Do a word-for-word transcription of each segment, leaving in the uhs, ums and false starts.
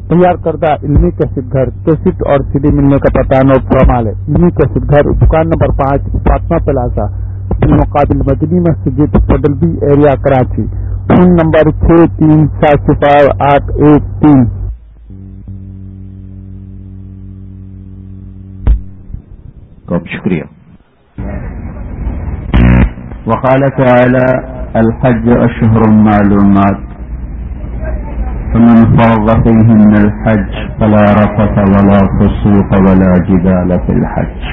تیار کردہ علمی کیسٹ گھر کیسٹ اور سی ڈی ملنے کا پتہ نوٹ فرما لے۔ علمی کیسٹ گھر دکان نمبر پانچ فاطمہ پلازا بالمقابل مدنی مسجد پڈل B area Karachi. Phone number چھ تین سات صفر آٹھ ایک تین۔ خوب شکریہ۔ وقال تعالی الحج اشہر معلومات فمن فرض فيهن الحج فلا رفث ولا فسوق ولا جدال في الحج۔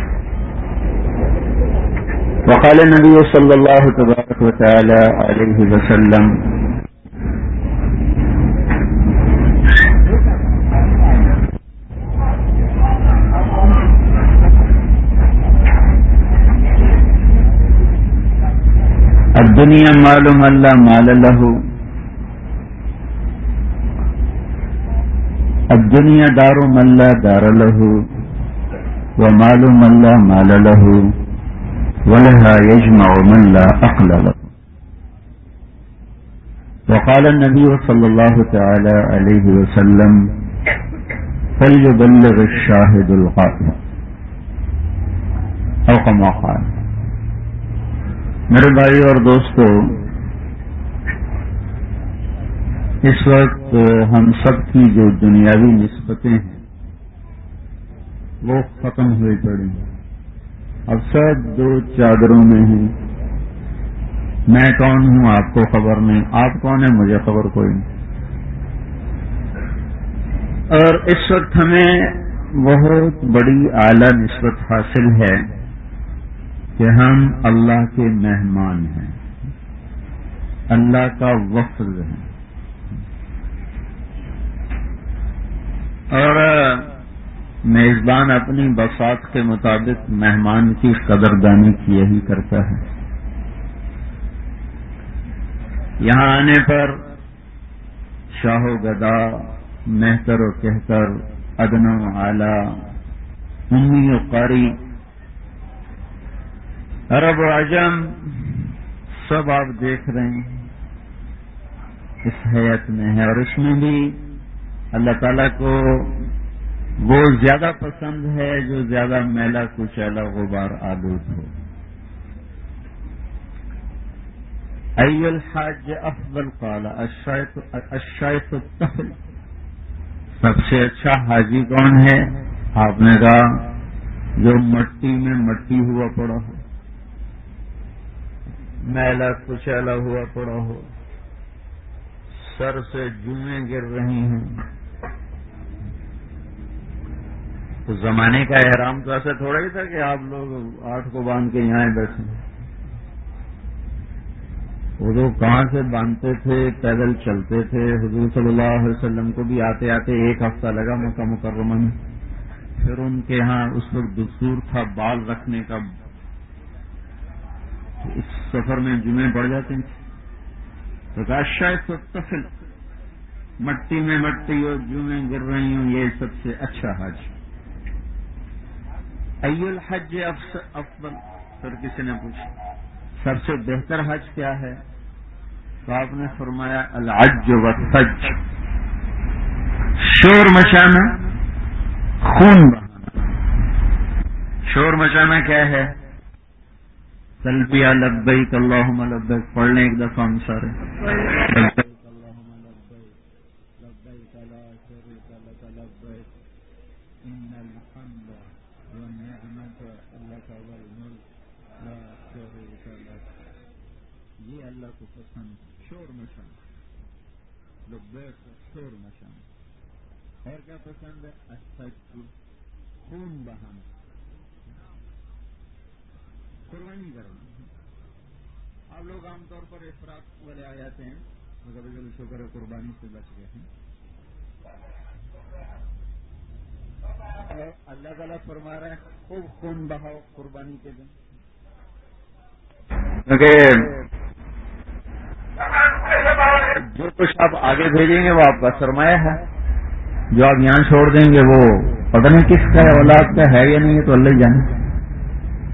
وقال النبي صلى الله تبارك وتعالى عليه وسلم الدنيا مال من لا مال له، الدنيا دار من لا دار له، ومال من لا مال له، ولها يجمع من لا عقل له۔ وقال النبي صلى الله تعالى عليه وسلم فليبلغ الشاهد الغائب، او كما قال۔ میرے بھائی اور دوستو، اس وقت ہم سب کی جو دنیاوی نسبتیں ہیں وہ ختم ہوئی پڑی ہیں۔ اب سب دو چادروں میں ہیں۔ میں کون ہوں آپ کو خبر نہیں، آپ کون ہیں مجھے خبر کوئی نہیں۔ اور اس وقت ہمیں بہت بڑی اعلی نسبت حاصل ہے کہ ہم اللہ کے مہمان ہیں، اللہ کا وفد ہیں، اور میزبان اپنی بساط کے مطابق مہمان کی قدردانی کی یہی کرتا ہے۔ یہاں آنے پر شاہ و گدا، مہتر و کہتر، ادنا و اعلی، امی و قاری، عرب و عجم، سب آپ دیکھ رہے ہیں اس حیات میں ہے، اور اس میں بھی اللہ تعالیٰ کو وہ زیادہ پسند ہے جو زیادہ میلا کچیلا غبار آلود ہو۔ ای الحاج افضل قال الشیخ الطفل، سب سے اچھا حاجی کون ہے؟ آپ نے کہا جو مٹی میں مٹی ہوا پڑا ہو، میلا کچیلا ہوا پڑا ہو، سر سے جوئیں گر رہی ہیں۔ تو زمانے کا احرام تو ایسا تھوڑا ہی تھا کہ آپ لوگ آٹھ کو باندھ کے یہاں بیٹھے۔ وہ لوگ کہاں سے باندھتے تھے، پیدل چلتے تھے۔ حضور صلی اللہ علیہ وسلم کو بھی آتے آتے ایک ہفتہ لگا مکہ مکرمہ میں۔ پھر ان کے ہاں اس وقت دستور تھا بال رکھنے کا، اس سفر میں جمعے پڑ جاتے تھے۔ تو کہا شاید طفل، مٹی میں مٹی اور جمعے گر رہی ہوں، یہ سب سے اچھا حج۔ ای الحج افضل، پھر کسی نے پوچھا سب سے بہتر حج کیا ہے؟ تو آپ نے فرمایا العج والثج، شور مچانا، خون بہانا۔ شور مچانا کیا ہے؟ تلبیہ لبیک اللہم لبیک پڑھ لیں ایک دفعہ ہم سارے۔ لبیک اللہم لبیک، لبیک لا شریک لک لبیک، ان الحمد والنعمت لک والملک لا شریک لک۔ یہ اللہ کو پسند، شور مچانا، لبیک شور مچانا۔ اور کیا پسند ہے؟ الثج، خون بہانا، قربانی کرنا۔ آپ لوگ عام طور پر افراط والے آ جاتے ہیں، مگر کبھی شکر ہے قربانی سے بچ گئے ہیں۔ اور اللہ تعالیٰ فرما رہا ہے خوب خون بہاؤ قربانی کے دن، کیونکہ جو کچھ آپ آگے بھیجیں گے وہ آپ کا سرمایہ ہے، جو آپ یہاں چھوڑ دیں گے وہ پتہ نہیں کس کا ہے، اولاد کا ہے یا نہیں ہے تو اللہ ہی جانے۔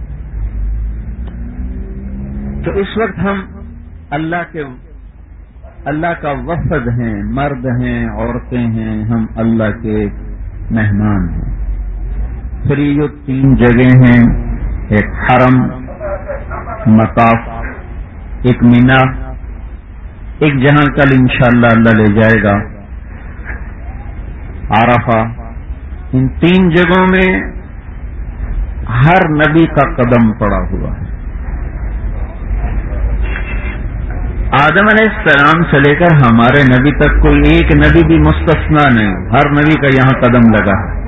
تو اس وقت ہم اللہ کے اللہ کا وفد ہیں، مرد ہیں، عورتیں ہیں، ہم اللہ کے مہمان ہیں۔ پھر یہ تین جگہ ہیں، ایک حرم، مطاف، ایک مینا، ایک جہاں کل انشاءاللہ اللہ لے جائے گا عرفہ۔ ان تین جگہوں میں ہر نبی کا قدم پڑا ہوا ہے۔ آدم علیہ السلام سے لے کر ہمارے نبی تک کوئی ایک نبی بھی مستثنا نہیں، ہر نبی کا یہاں قدم لگا ہے۔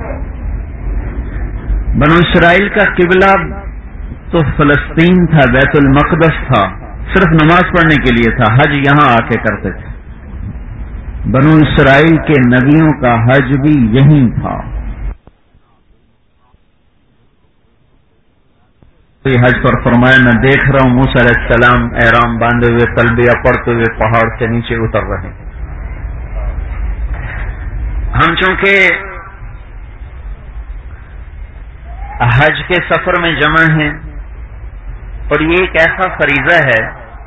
بنو اسرائیل کا قبلہ تو فلسطین تھا، بیت المقدس تھا، صرف نماز پڑھنے کے لیے تھا، حج یہاں آ کے کرتے تھے۔ بنو اسرائیل کے نبیوں کا حج بھی یہیں تھا۔ حج پر فرمایا میں دیکھ رہا ہوں موسیٰ علیہ السلام احرام باندھے ہوئے تلبیہ پڑھتے ہوئے پہاڑ سے نیچے اتر رہے ہیں۔ ہم چونکہ حج کے سفر میں جمع ہیں اور یہ ایک ایسا فریضہ ہے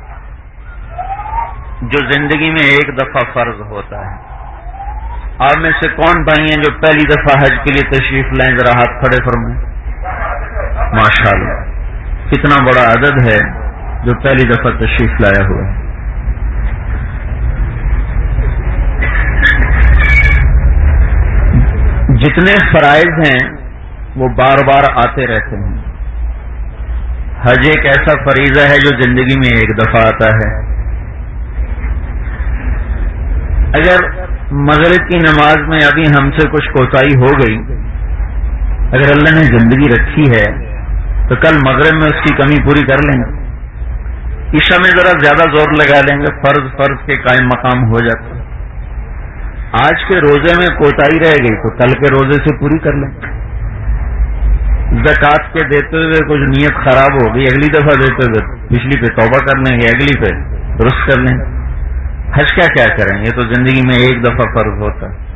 جو زندگی میں ایک دفعہ فرض ہوتا ہے۔ آپ میں سے کون بھائی ہیں جو پہلی دفعہ حج کے لیے تشریف لائیں؟ ذرا ہاتھ کھڑے فرمائیں۔ ماشاءاللہ، کتنا بڑا عدد ہے جو پہلی دفعہ تشریف لایا ہوا ہے۔ جتنے فرائض ہیں وہ بار بار آتے رہتے ہیں۔ حج ایک ایسا فریضہ ہے جو زندگی میں ایک دفعہ آتا ہے۔ اگر مغرب کی نماز میں ابھی ہم سے کچھ کوتاہی ہو گئی، اگر اللہ نے زندگی رکھی ہے تو کل مغرب میں اس کی کمی پوری کر لیں گے، عشاء میں ذرا زیادہ زور لگا لیں گے، فرض فرض کے قائم مقام ہو جاتا ہے۔ آج کے روزے میں کوتاہی رہ گئی تو کل کے روزے سے پوری کر لیں۔ زکوٰۃ کے دیتے ہوئے کچھ نیت خراب ہو گئی، اگلی دفعہ دیتے ہوئے پچھلی پہ توبہ کر لیں گے، اگلی پہ درست کر لیں گے۔ حج کیا کیا کریں، یہ تو زندگی میں ایک دفعہ فرض ہوتا ہے۔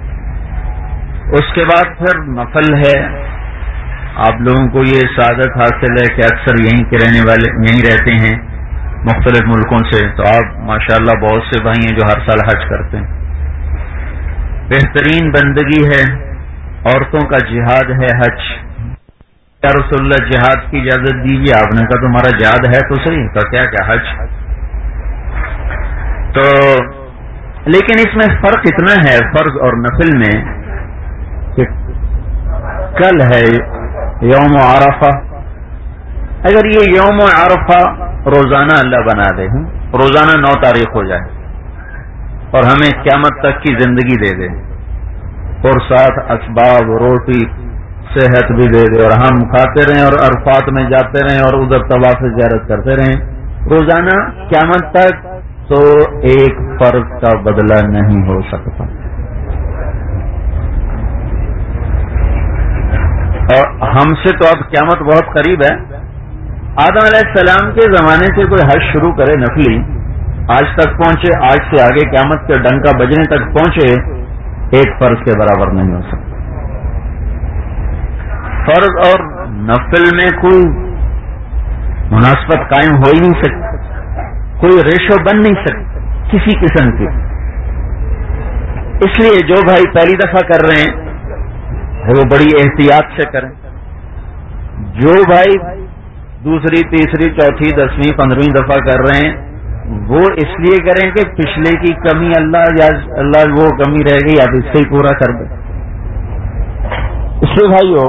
اس کے بعد پھر نفل ہے۔ آپ لوگوں کو یہ سعادت حاصل ہے کہ اکثر یہیں کے رہنے والے یہیں رہتے ہیں مختلف ملکوں سے، تو آپ ماشاءاللہ بہت سے بھائی ہیں جو ہر سال حج کرتے ہیں۔ بہترین بندگی ہے، عورتوں کا جہاد ہے حج۔ یا رسول اللہ جہاد کی اجازت دیجیے، آپ نے کہا تمہارا جہاد ہے تو صحیح، تو کیا کیا حج؟ تو لیکن اس میں فرق اتنا ہے فرض اور نفل میں کہ کل ہے یوم عرفہ، اگر یہ یوم عرفہ روزانہ اللہ بنا دے، روزانہ نو تاریخ ہو جائے اور ہمیں قیامت تک کی زندگی دے دے اور ساتھ اسباب روٹی صحت بھی دے دے اور ہم کھاتے رہیں اور عرفات میں جاتے رہیں اور ادھر طواف زیارت کرتے رہیں روزانہ قیامت تک، تو ایک فرض کا بدلہ نہیں ہو سکتا۔ اور ہم سے تو اب قیامت بہت قریب ہے۔ آدم علیہ السلام کے زمانے سے کوئی حج شروع کرے نفلی، آج تک پہنچے، آج سے آگے قیامت کے ڈنکا بجنے تک پہنچے، ایک فرض کے برابر نہیں ہو سکتا۔ فرض اور نفل میں کوئی مناسبت قائم ہو ہی نہیں سکتی، کوئی ریشو بن نہیں سکتی کسی قسم کی۔ اس لیے جو بھائی پہلی دفعہ کر رہے ہیں وہ بڑی احتیاط سے کریں، جو بھائی دوسری تیسری چوتھی دسویں پندرہویں دفعہ کر رہے ہیں وہ اس لیے کریں کہ پچھلے کی کمی اللہ یا اللہ وہ کمی رہ گئی اب اس سے ہی پورا کر دیں۔ اس لیے بھائیو،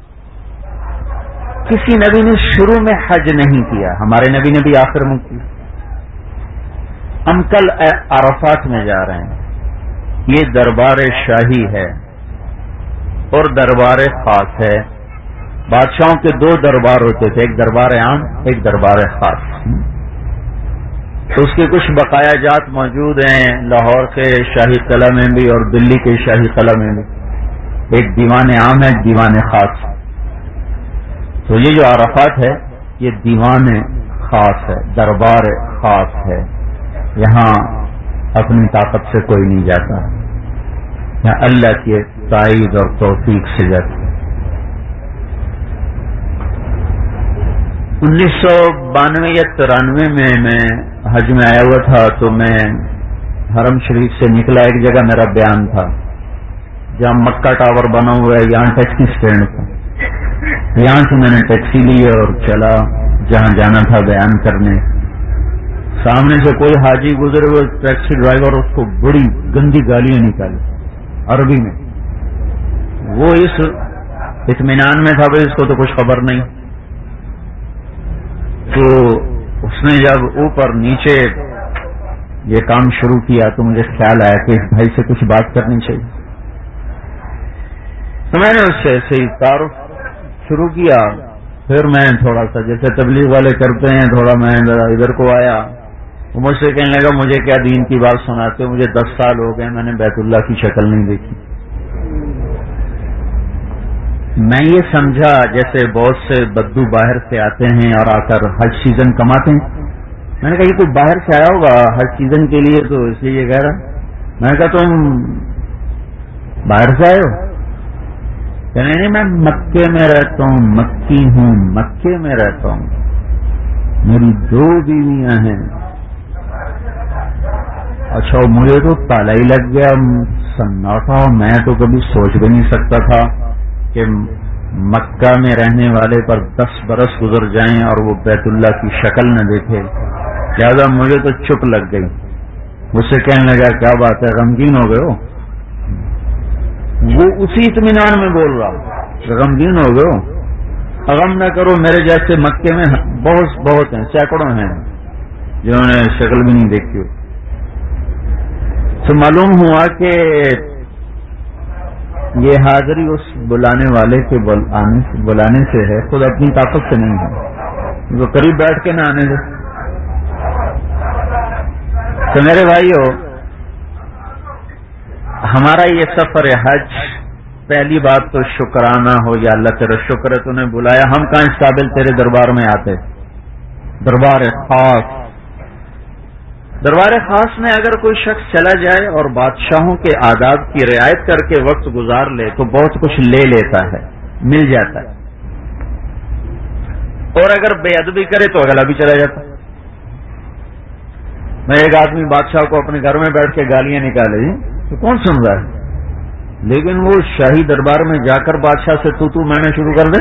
کسی نبی نے شروع میں حج نہیں کیا، ہمارے نبی نے بھی آخر میں کیا۔ ہم کل عرفات میں جا رہے ہیں، یہ دربار شاہی ہے اور دربار خاص ہے۔ بادشاہوں کے دو دربار ہوتے تھے، ایک دربار عام ایک دربار خاص۔ اس کے کچھ بقایا جات موجود ہیں لاہور کے شاہی قلعہ میں بھی اور دلی کے شاہی قلعہ میں بھی، ایک دیوان عام ہے ایک دیوان خاص۔ تو یہ جو عرفات ہے یہ دیوان خاص ہے، دربار خاص ہے، یہاں اپنی طاقت سے کوئی نہیں جاتا، یہاں اللہ کی تائید اور توفیق سے جاتا۔ انیس سو بانوے یا ترانوے میں میں حج میں آیا ہوا تھا، تو میں حرم شریف سے نکلا، ایک جگہ میرا بیان تھا جہاں مکہ ٹاور بنا ہوا ہے، یہاں ٹیکسی اسٹینڈ تھا، یہاں سے میں نے ٹیکسی لی اور چلا جہاں جانا تھا بیان کرنے۔ سامنے سے کوئی حاجی گزرے ہوئے، ٹیکسی ڈرائیور اس کو بڑی گندی گالیاں نکالی عربی میں۔ وہ اس اطمینان میں تھا بھائی اس کو تو کچھ خبر نہیں، تو اس نے جب اوپر نیچے یہ کام شروع کیا تو مجھے خیال آیا کہ اس بھائی سے کچھ بات کرنی چاہیے، تو میں نے اس سے ایسے ہی تعارف شروع کیا۔ پھر میں تھوڑا سا جیسے تبلیغ والے کرتے ہیں، تھوڑا میں ادھر کو آیا، وہ مجھ سے کہنے لگا مجھے کیا دین کی بات سناتے ہو، مجھے دس سال ہو گئے میں نے بیت اللہ کی شکل نہیں دیکھی۔ میں یہ سمجھا جیسے بہت سے بدو باہر سے آتے ہیں اور آ کر حج سیزن کماتے ہیں۔ میں نے کہا یہ کوئی باہر سے آیا ہوگا حج سیزن کے لیے تو اس لیے یہ کہہ رہا۔ میں نے کہا تم باہر سے آئے ہو؟ کہ نہیں میں مکے میں رہتا ہوں، مکی ہوں، مکے میں رہتا ہوں، میری دو بیویاں ہیں۔ اچھا مجھے تو تالا ہی لگ گیا، سناٹا، میں تو کبھی سوچ بھی نہیں سکتا تھا کہ مکہ میں رہنے والے پر دس برس گزر جائیں اور وہ بیت اللہ کی شکل نہ دیکھے، لہذا مجھے تو چپ لگ گئی۔ مجھ سے کہنے لگا کیا بات ہے غمگین ہو گئے ہو؟ وہ اسی اطمینان میں بول رہا غمگین ہو گئے ہو؟ غم نہ کرو، میرے جیسے مکے میں بہت بہت ہیں، سینکڑوں ہیں جنہوں نے شکل بھی نہیں دیکھی ہو۔ تو معلوم ہوا کہ یہ حاضری اس بلانے والے کے بلانے سے ہے، خود اپنی طاقت سے نہیں ہے، وہ قریب بیٹھ کے نہ آنے دے۔ تو میرے بھائیو، ہمارا یہ سفر حج، پہلی بات تو شکرانہ ہو، یا اللہ تیرا شکر ہے تو نے بلایا، ہم کہاں اس قابل تیرے دربار میں آتے۔ دربار خاص، دربار خاص میں اگر کوئی شخص چلا جائے اور بادشاہوں کے آداب کی رعایت کر کے وقت گزار لے تو بہت کچھ لے لیتا ہے، مل جاتا ہے، اور اگر بے ادبی کرے تو اگلا بھی چلا جاتا ہے۔ میں ایک آدمی بادشاہ کو اپنے گھر میں بیٹھ کے گالیاں نکالے تو کون سن رہا ہے، لیکن وہ شاہی دربار میں جا کر بادشاہ سے تو تو میں نے شروع کر دے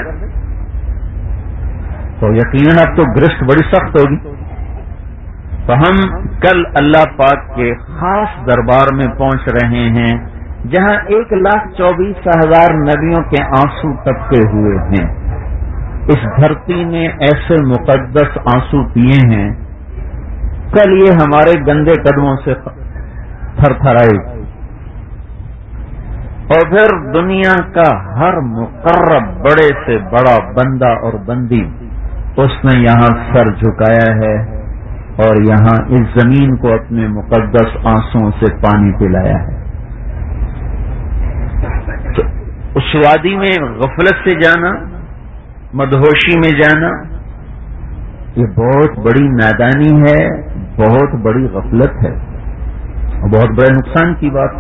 تو یقیناً اب تو گرفت بڑی سخت ہوگی۔ تو ہم کل اللہ پاک کے خاص دربار میں پہنچ رہے ہیں جہاں ایک لاکھ چوبیس ہزار نبیوں کے آنسو ٹپکے ہوئے ہیں۔ اس دھرتی نے ایسے مقدس آنسو پیے ہیں، کل یہ ہمارے گندے قدموں سے تھر تھرائے، اور پھر دنیا کا ہر مقرب بڑے سے بڑا بندہ اور بندی اس نے یہاں سر جھکایا ہے اور یہاں اس زمین کو اپنے مقدس آنسوؤں سے پانی پلایا ہے۔ تو اس وادی میں غفلت سے جانا، مدہوشی میں جانا، یہ بہت بڑی نادانی ہے، بہت بڑی غفلت ہے اور بہت بڑے نقصان کی بات۔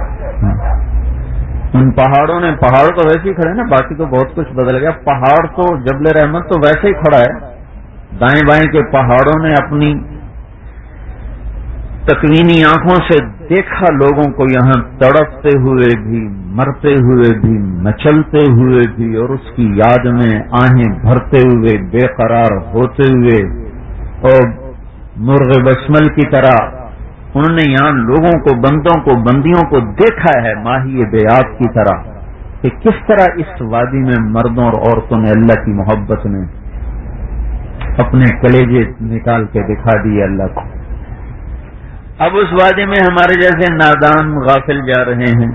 ان پہاڑوں نے، پہاڑ تو ویسے ہی کھڑے نا، باقی تو بہت کچھ بدل گیا، پہاڑ تو جبل رحمت تو ویسے ہی کھڑا ہے، دائیں بائیں کے پہاڑوں نے اپنی تکوینی آنکھوں سے دیکھا لوگوں کو یہاں تڑپتے ہوئے بھی، مرتے ہوئے بھی، مچلتے ہوئے بھی، اور اس کی یاد میں آہیں بھرتے ہوئے، بے قرار ہوتے ہوئے، اور مرغ بسمل کی طرح انہوں نے یہاں لوگوں کو، بندوں کو، بندیوں کو دیکھا ہے ماہی بیاب کی طرح کہ کس طرح اس وادی میں مردوں اور عورتوں نے اللہ کی محبت میں اپنے کلیجے نکال کے دکھا دیے اللہ کو۔ اب اس وادی میں ہمارے جیسے نادان غافل جا رہے ہیں،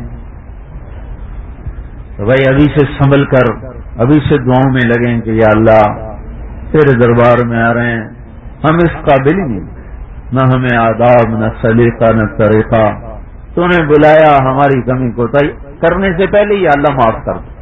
تو بھائی ابھی سے سنبھل کر، ابھی سے دعاؤں میں لگیں کہ یا اللہ تیرے دربار میں آ رہے ہیں، ہم اس قابل ہی نہیں، نہ ہمیں آداب، نہ سلیقہ، نہ طریقہ، تو نے بلایا، ہماری کمی کوتاہی کرنے سے پہلے ہی اللہ معاف کر دو۔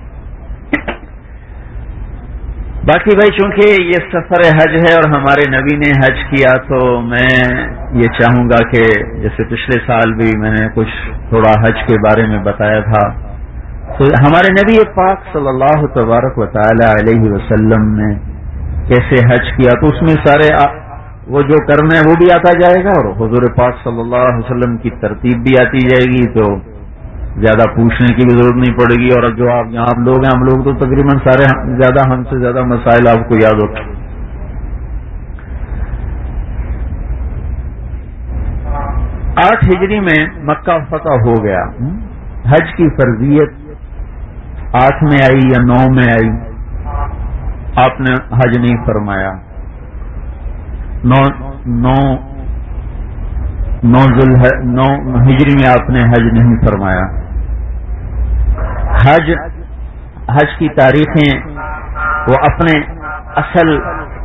باقی بھائی چونکہ یہ سفر حج ہے اور ہمارے نبی نے حج کیا، تو میں یہ چاہوں گا کہ جیسے پچھلے سال بھی میں نے کچھ تھوڑا حج کے بارے میں بتایا تھا، تو ہمارے نبی پاک صلی اللہ تبارک و تعالی علیہ وسلم نے کیسے حج کیا، تو اس میں سارے وہ جو کرنا ہے وہ بھی آتا جائے گا اور حضور پاک صلی اللہ علیہ وسلم کی ترتیب بھی آتی جائے گی، تو زیادہ پوچھنے کی بھی ضرورت نہیں پڑے گی۔ اور جو آپ یہاں آپ لوگ ہیں، ہم لوگ تو تقریباً سارے زیادہ ہم سے زیادہ مسائل آپ کو یاد ہوتے ہیں۔ آٹھ ہجری میں مکہ فتح ہو گیا۔ حج کی فرضیت آٹھ میں آئی یا نو میں آئی، آپ نے حج نہیں فرمایا۔ نو نو نو نو ہجری میں آپ نے حج نہیں فرمایا۔ حج حج کی تاریخیں وہ اپنے اصل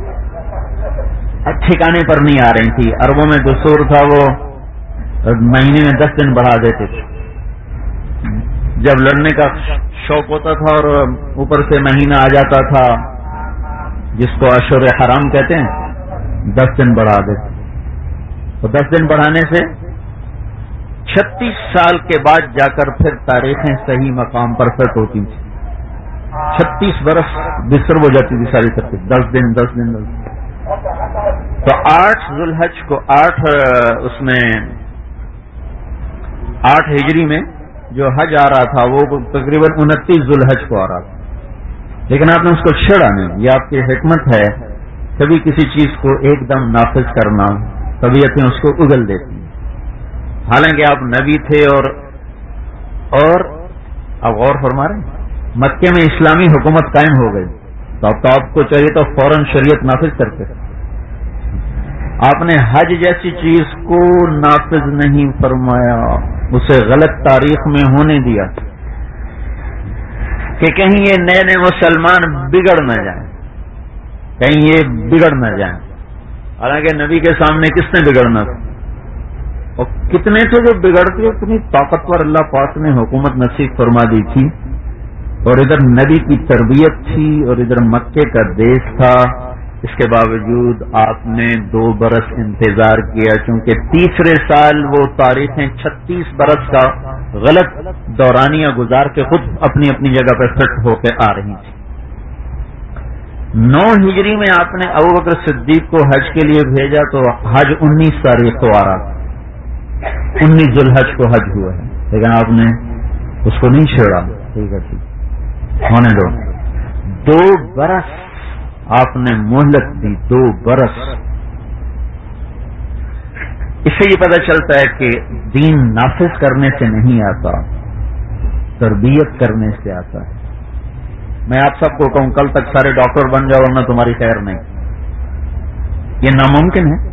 ٹھکانے پر نہیں آ رہی تھی۔ عربوں میں دستور تھا وہ مہینے میں دس دن بڑھا دیتے تھے، جب لڑنے کا شوق ہوتا تھا اور اوپر سے مہینہ آ جاتا تھا جس کو اشہر حرام کہتے ہیں، دس دن بڑھا دیتے۔ تو دس دن بڑھانے سے چھتیس سال کے بعد جا کر پھر تاریخیں صحیح مقام پر فٹ ہوتی تھیں۔ چھتیس برس بسر ہو جاتی تھی ساری ترتیب، دس دن دس دن دس دن۔ تو آٹھ ذو الحج کو آٹھ اس میں آٹھ ہجری میں جو حج آ رہا تھا وہ تقریباً انتیس ذو الحج کو آ رہا تھا، لیکن آپ نے اس کو چھیڑا نہیں۔ یہ آپ کی حکمت ہے، کبھی کسی چیز کو ایک دم نافذ کرنا، طبیعتیں اس کو اگل دیتی ہیں۔ حالانکہ آپ نبی تھے اور اور آپ غور فرما رہے ہیں، مکے میں اسلامی حکومت قائم ہو گئی، تو اب تو آپ کو چاہیے تو فوراً شریعت نافذ کرتے۔ آپ نے حج جیسی چیز کو نافذ نہیں فرمایا، اسے غلط تاریخ میں ہونے دیا کہ کہیں یہ نئے نئے مسلمان بگڑ نہ جائیں، کہیں یہ بگڑ نہ جائیں۔ حالانکہ نبی کے سامنے کس نے بگڑنا تھا، اور کتنے تھے جو بگڑتے، اتنی طاقتور اللہ پاک نے حکومت نصیب فرما دی تھی، اور ادھر نبی کی تربیت تھی اور ادھر مکے کا دیش تھا۔ اس کے باوجود آپ نے دو برس انتظار کیا، چونکہ تیسرے سال وہ تاریخیں چھتیس برس کا غلط دورانیہ گزار کے خود اپنی اپنی جگہ پہ فٹ ہو کے آ رہی تھی۔ نو ہجری میں آپ نے ابوبکر صدیق کو حج کے لیے بھیجا، تو حج انیس تاریخ کو آ رہا تھا، انیس ذو الحج کو حج ہوا ہے، لیکن آپ نے اس کو نہیں چھیڑا۔ ٹھیک ہے، ٹھیک ہونے دو۔ دو برس آپ نے مہلت دی، دو برس۔ اس سے یہ پتہ چلتا ہے کہ دین نافذ کرنے سے نہیں آتا، تربیت کرنے سے آتا ہے۔ میں آپ سب کو کہوں کل تک سارے ڈاکٹر بن جاؤ ورنہ تمہاری خیر نہیں، یہ ناممکن ہے۔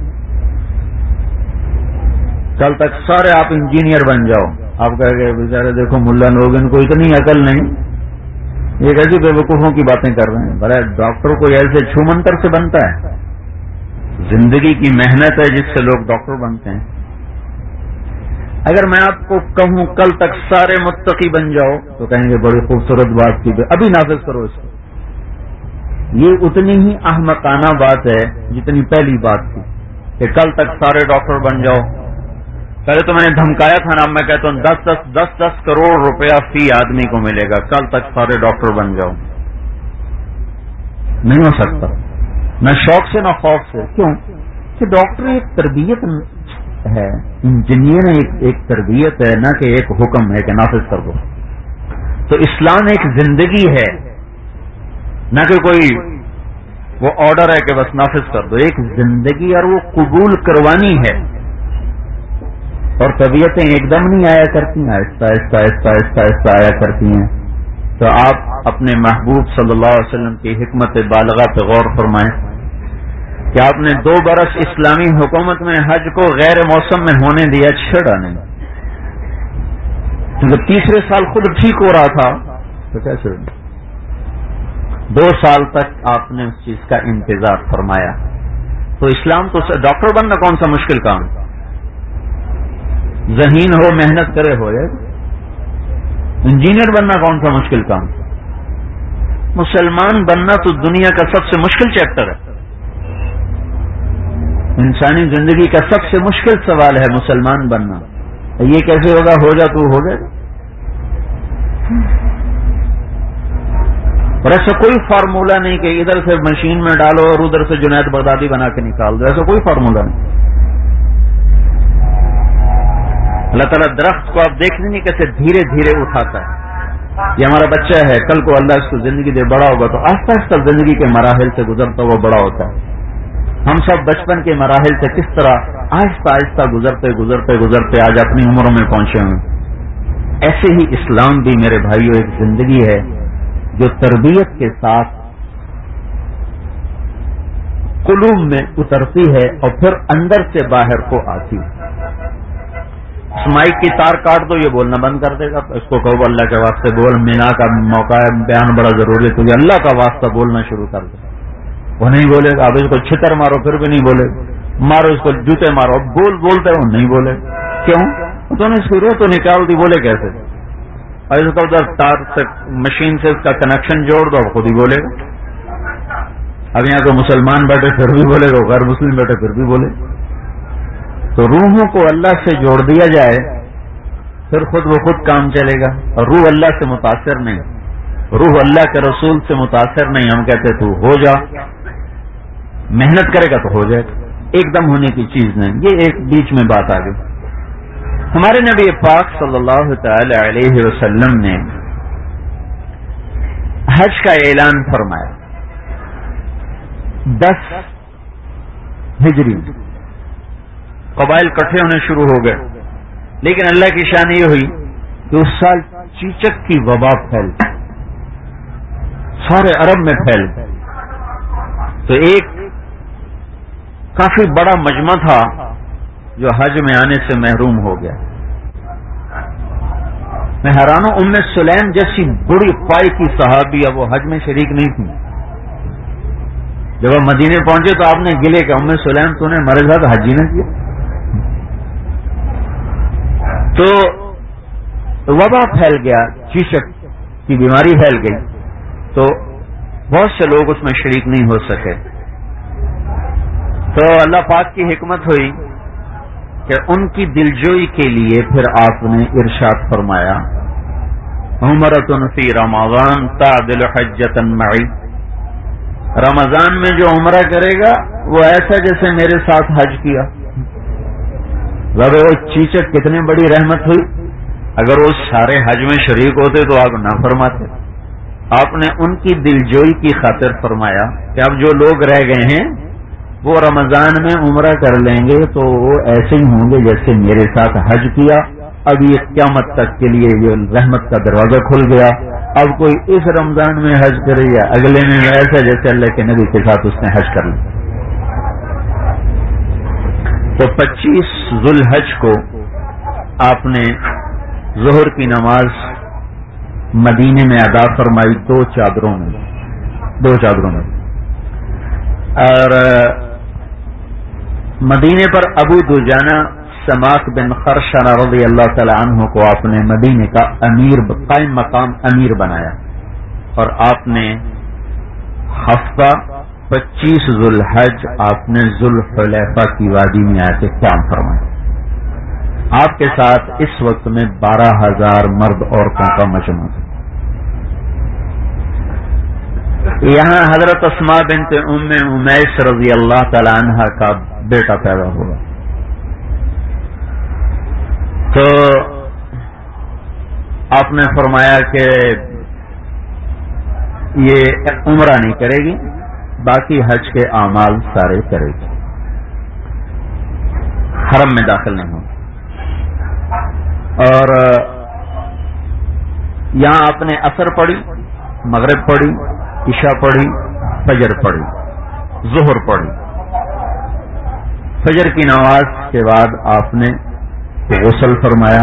کل تک سارے آپ انجینئر بن جاؤ، آپ کہہ گئے بیچارے دیکھو ملا لوگ، ان کو اتنی عقل نہیں، یہ کیسی بے وقوفوں کی باتیں کر رہے ہیں۔ بھلا ڈاکٹر کو ایسے چھو منتر سے بنتا ہے؟ زندگی کی محنت ہے جس سے لوگ ڈاکٹر بنتے ہیں۔ اگر میں آپ کو کہوں کل تک سارے متقی بن جاؤ تو کہیں گے بڑی خوبصورت بات کی، ابھی نافذ کرو اس کو۔ یہ اتنی ہی احمقانہ بات ہے جتنی پہلی بات تھی کہ کل تک سارے ڈاکٹر بن جاؤ۔ پہلے تو میں نے دھمکایا تھا نا، میں کہتا ہوں دس دس دس دس کروڑ روپیہ فی آدمی کو ملے گا، کل تک سارے ڈاکٹر بن جاؤ۔ نہیں ہو سکتا، نہ شوق سے نہ خوف سے۔ کیوں کہ ڈاکٹر ایک تربیت ہے، انجینئر ایک ایک تربیت ہے، نہ کہ ایک حکم ہے کہ نافذ کر دو۔ تو اسلام ایک زندگی ہے، نہ کہ کوئی وہ آرڈر ہے کہ بس نافذ کر دو۔ ایک زندگی اور وہ قبول کروانی ہے، اور طبیعتیں ایک دم نہیں آیا کرتی ہیں، آہستہ آہستہ آہستہ آہستہ آہستہ آیا کرتی ہیں۔ تو آپ اپنے محبوب صلی اللہ علیہ وسلم کی حکمت بالغہ پہ غور فرمائیں کہ آپ نے دو برس اسلامی حکومت میں حج کو غیر موسم میں ہونے دیا، چھڑا نہیں۔ کیونکہ تیسرے سال خود ٹھیک ہو رہا تھا تو کیسے؟ دو سال تک آپ نے اس چیز کا انتظار فرمایا۔ تو اسلام تو ڈاکٹر بننا کون سا مشکل کام، ذہین ہو محنت کرے ہو جائے۔ انجینئر بننا کون سا مشکل کام، مسلمان بننا تو دنیا کا سب سے مشکل چیپٹر ہے، انسانی زندگی کا سب سے مشکل سوال ہے مسلمان بننا۔ یہ کیسے ہوگا، ہو جا تو ہو گئے۔ اور ایسا کوئی فارمولا نہیں کہ ادھر سے مشین میں ڈالو اور ادھر سے جنید بغدادی بنا کے نکال دو، ایسا کوئی فارمولا نہیں۔ اللہ تعالیٰ درخت کو آپ دیکھ نہیں کیسے دھیرے دھیرے اٹھاتا ہے۔ یہ ہمارا بچہ ہے، کل کو اللہ اس کو زندگی دے بڑا ہوگا تو آہستہ آہستہ زندگی کے مراحل سے گزرتا ہوا بڑا ہوتا ہے۔ ہم سب بچپن کے مراحل سے کس طرح آہستہ آہستہ گزرتے گزرتے گزرتے آج اپنی عمروں میں پہنچے ہیں، ایسے ہی اسلام بھی میرے بھائیوں ایک زندگی ہے جو تربیت کے ساتھ قلوب میں اترتی ہے اور پھر اندر سے باہر کو آتی ہے۔ اس مائک کی تار کاٹ دو، یہ بولنا بند کر دے گا، اس کو کہو اللہ کے واسطے بول، مینا کا موقع ہے، بیان بڑا ضروری ہے، تو یہ اللہ کا واسطہ بولنا شروع کر دے، وہ نہیں بولے گا۔ اب اس کو چھتر مارو پھر بھی نہیں بولے، مارو اس کو جوتے مارو، بول بولتے وہ نہیں بولے، کیوں؟ تو نے اس کی روح تو نکال دی، بولے کیسے؟ اور اس کو ادھر تار سے مشین سے اس کا کنیکشن جوڑ دو، خود ہی بولے گا۔ اب یہاں کو مسلمان بیٹھے پھر بھی بولے گا، غیر مسلم بیٹھے پھر بھی بولے۔ تو روحوں کو اللہ سے جوڑ دیا جائے پھر خود وہ خود کام چلے گا، اور روح اللہ سے متاثر نہیں، روح اللہ کے رسول سے متاثر نہیں۔ ہم کہتے تو ہو جا، محنت کرے گا تو ہو جائے، ایک دم ہونے کی چیز نہیں۔ یہ ایک بیچ میں بات آ گئی۔ ہمارے نبی پاک صلی اللہ تعالی علیہ وسلم نے حج کا اعلان فرمایا دس ہجری، قبائل کٹھے ہونے شروع ہو گئے، لیکن اللہ کی شان یہ ہوئی کہ اس سال چیچک کی وبا پھیل سارے عرب میں پھیل، تو ایک کافی بڑا مجمع تھا جو حج میں آنے سے محروم ہو گیا۔ میں حیران ہوں، ام سلیم جیسی بڑی پائی کی صحابی اب وہ حج میں شریک نہیں تھی۔ جب آپ مدینے پہنچے تو آپ نے گلے کہ ام سلیم تو نے ہمارے ساتھ حج ہی نہ کیا۔ تو وبا پھیل گیا، چیچک کی بیماری پھیل گئی، تو بہت سے لوگ اس میں شریک نہیں ہو سکے۔ تو اللہ پاک کی حکمت ہوئی کہ ان کی دلجوئی کے لیے پھر آپ نے ارشاد فرمایا عمرۃ فی رمضان تعدل حجۃ معی، رمضان میں جو عمرہ کرے گا وہ ایسا جیسے میرے ساتھ حج کیا۔ وہ چیچک کتنی بڑی رحمت ہوئی، اگر وہ سارے حج میں شریک ہوتے تو آپ نہ فرماتے۔ آپ نے ان کی دلجوئی کی خاطر فرمایا کہ اب جو لوگ رہ گئے ہیں وہ رمضان میں عمرہ کر لیں گے تو وہ ایسے ہی ہوں گے جیسے میرے ساتھ حج کیا۔ اب یہ قیامت تک کے لیے یہ رحمت کا دروازہ کھل گیا، اب کوئی اس رمضان میں حج کرے یا اگلے میں ایسا جیسے اللہ کے نبی کے ساتھ اس نے حج کر لیا۔ تو پچیس ذو الحج کو آپ نے ظہر کی نماز مدینے میں ادا فرمائی، دو چادروں میں دو چادروں میں اور مدینے پر ابو دجانہ سماک بن خرشنہ رضی اللہ تعالی عنہ کو آپ نے مدینے کا امیر قائم مقام امیر بنایا، اور آپ نے ہفتہ پچیس ذو الحج آپ نے ذوالحلیفہ کی وادی میں آ کے قیام فرمایا۔ آپ کے ساتھ اس وقت میں بارہ ہزار مرد عورتوں کا مجمع تھا۔ یہاں حضرت اسماء بنت ام امیس رضی اللہ تعالی عنہ کا بیٹا پیدا ہوا، تو آپ نے فرمایا کہ یہ عمرہ نہیں کرے گی، باقی حج کے اعمال سارے کرے گی، حرم میں داخل نہیں ہوگی۔ اور یہاں آپ نے عصر پڑھی، مغرب پڑھی، عشاء پڑھی، فجر پڑھی، ظہر پڑھی۔ فجر کی نماز کے بعد آپ نے غسل فرمایا،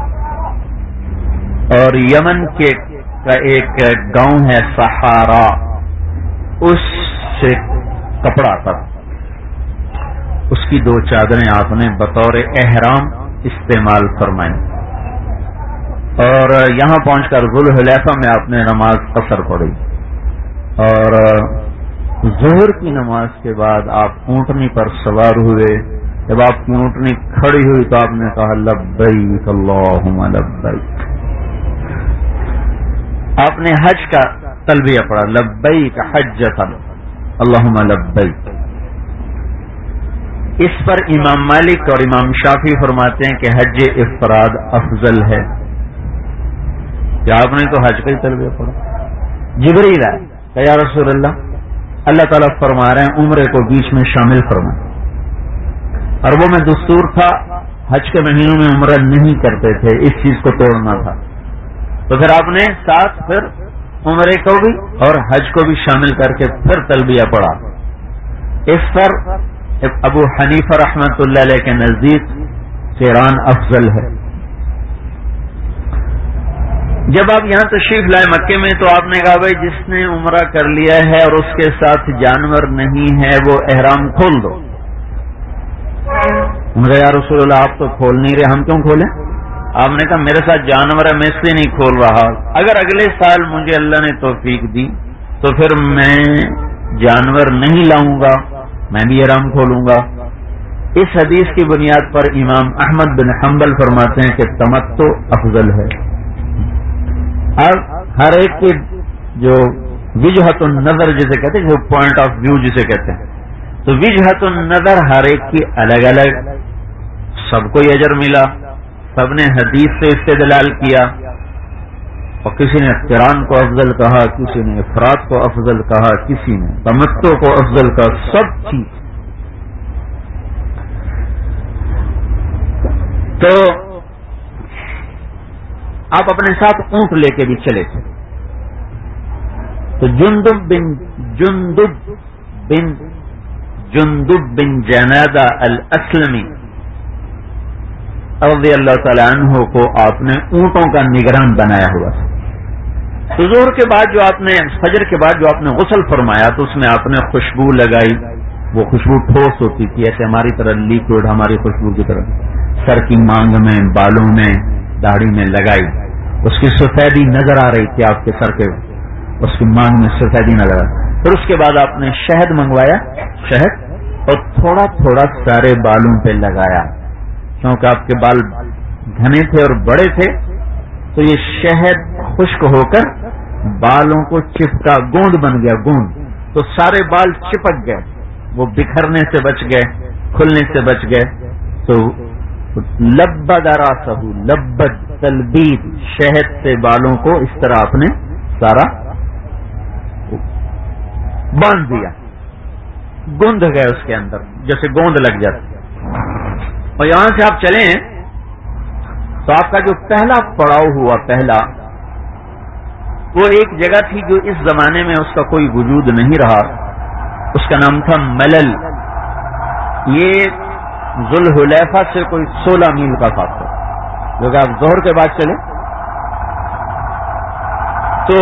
اور یمن کے کا ایک گاؤں ہے سہارا، اس سے کپڑا آتا، اس کی دو چادریں آپ نے بطور احرام استعمال فرمائی، اور یہاں پہنچ کر ذوالحلیفہ میں آپ نے نماز قصر پڑھی، اور ظہر کی نماز کے بعد آپ اونٹنی پر سوار ہوئے۔ جب آپ کی اونٹنی کھڑی ہوئی تو آپ نے کہا لبیک اللہم لبیک۔ آپ نے حج کا تلبیہ پڑھا، لبیک حجۃ اللہم لبیک۔ اس پر امام مالک اور امام شافعی فرماتے ہیں کہ حج افراد افضل ہے۔ کہ آپ نے تو حج کا ہی تلبیہ پڑھا۔ جبریل آئے کہ یا رسول اللہ، اللہ تعالیٰ فرما رہے ہیں عمرے کو بیچ میں شامل فرمائیں، اور وہ میں دستور تھا حج کے مہینوں میں عمرہ نہیں کرتے تھے، اس چیز کو توڑنا تھا، تو پھر آپ نے ساتھ پھر عمرے کو بھی اور حج کو بھی شامل کر کے پھر تلبیہ پڑھا۔ اس پر ابو حنیفہ رحمۃ اللہ علیہ کے نزدیک قران افضل ہے۔ جب آپ یہاں تشریف لائے مکے میں تو آپ نے کہا بھائی جس نے عمرہ کر لیا ہے اور اس کے ساتھ جانور نہیں ہے وہ احرام کھول دو۔ انہوں نے کہا یا رسول اللہ آپ تو کھول نہیں رہے، ہم کیوں کھولیں؟ آپ نے کہا میرے ساتھ جانور ہے میں اس لیے نہیں کھول رہا، اگر اگلے سال مجھے اللہ نے توفیق دی تو پھر میں جانور نہیں لاؤں گا، میں بھی احرام کھولوں گا۔ اس حدیث کی بنیاد پر امام احمد بن حنبل فرماتے ہیں کہ تمتع افضل ہے۔ اب ہر ایک کی جو وجہت النظر جسے کہتے ہیں، جو پوائنٹ آف ویو جسے کہتے ہیں، تو وجہت النظر ہر ایک کی الگ الگ، سب کو یہ اجر ملا، سب نے حدیث سے استدلال کیا، اور کسی نے قران کو افضل کہا، کسی نے افراد کو افضل کہا، کسی نے تمتع کو افضل کہا، سب چیز۔ تو آپ اپنے ساتھ اونٹ لے کے بھی چلے تھے، تو جندب بن جندب بن جندب بن جنادہ الاسلمی رضی اللہ تعالی عنہ کو آپ نے اونٹوں کا نگران بنایا ہوا تھا۔ تو ظہر کے بعد جو آپ نے فجر کے بعد جو آپ نے غسل فرمایا تو اس میں آپ نے خوشبو لگائی، وہ خوشبو ٹھوس ہوتی تھی، ایسے ہماری طرح لیکوڈ ہماری خوشبو کی طرح، سر کی مانگ میں، بالوں میں، داڑھی میں لگائی، اس کی سفیدی نظر آ رہی تھی، آپ کے سر کے اس کی مانگ میں سفیدی نظر آ رہی۔ پھر اس کے بعد آپ نے شہد منگوایا، شہد، اور تھوڑا تھوڑا سارے بالوں پہ لگایا، کیونکہ آپ کے بال گھنے تھے اور بڑے تھے، تو یہ شہد خشک ہو کر بالوں کو چپکا، گوند بن گیا، گوند، تو سارے بال چپک گئے، وہ بکھرنے سے بچ گئے، کھلنے سے بچ گئے۔ تو لبد راسہ، لبد تلبید، شہد سے بالوں کو اس طرح آپ نے سارا باندھ دیا، گوند گئے اس کے اندر جیسے گوند لگ جاتی۔ اور یہاں سے آپ چلیں تو آپ کا جو پہلا پڑاؤ ہوا، پہلا وہ ایک جگہ تھی جو اس زمانے میں اس کا کوئی وجود نہیں رہا، اس کا نام تھا ملل۔ یہ ذوالحلیفہ سے کوئی سولہ میل کا فاصلہ، جو کہ آپ ظہر کے بعد چلے تو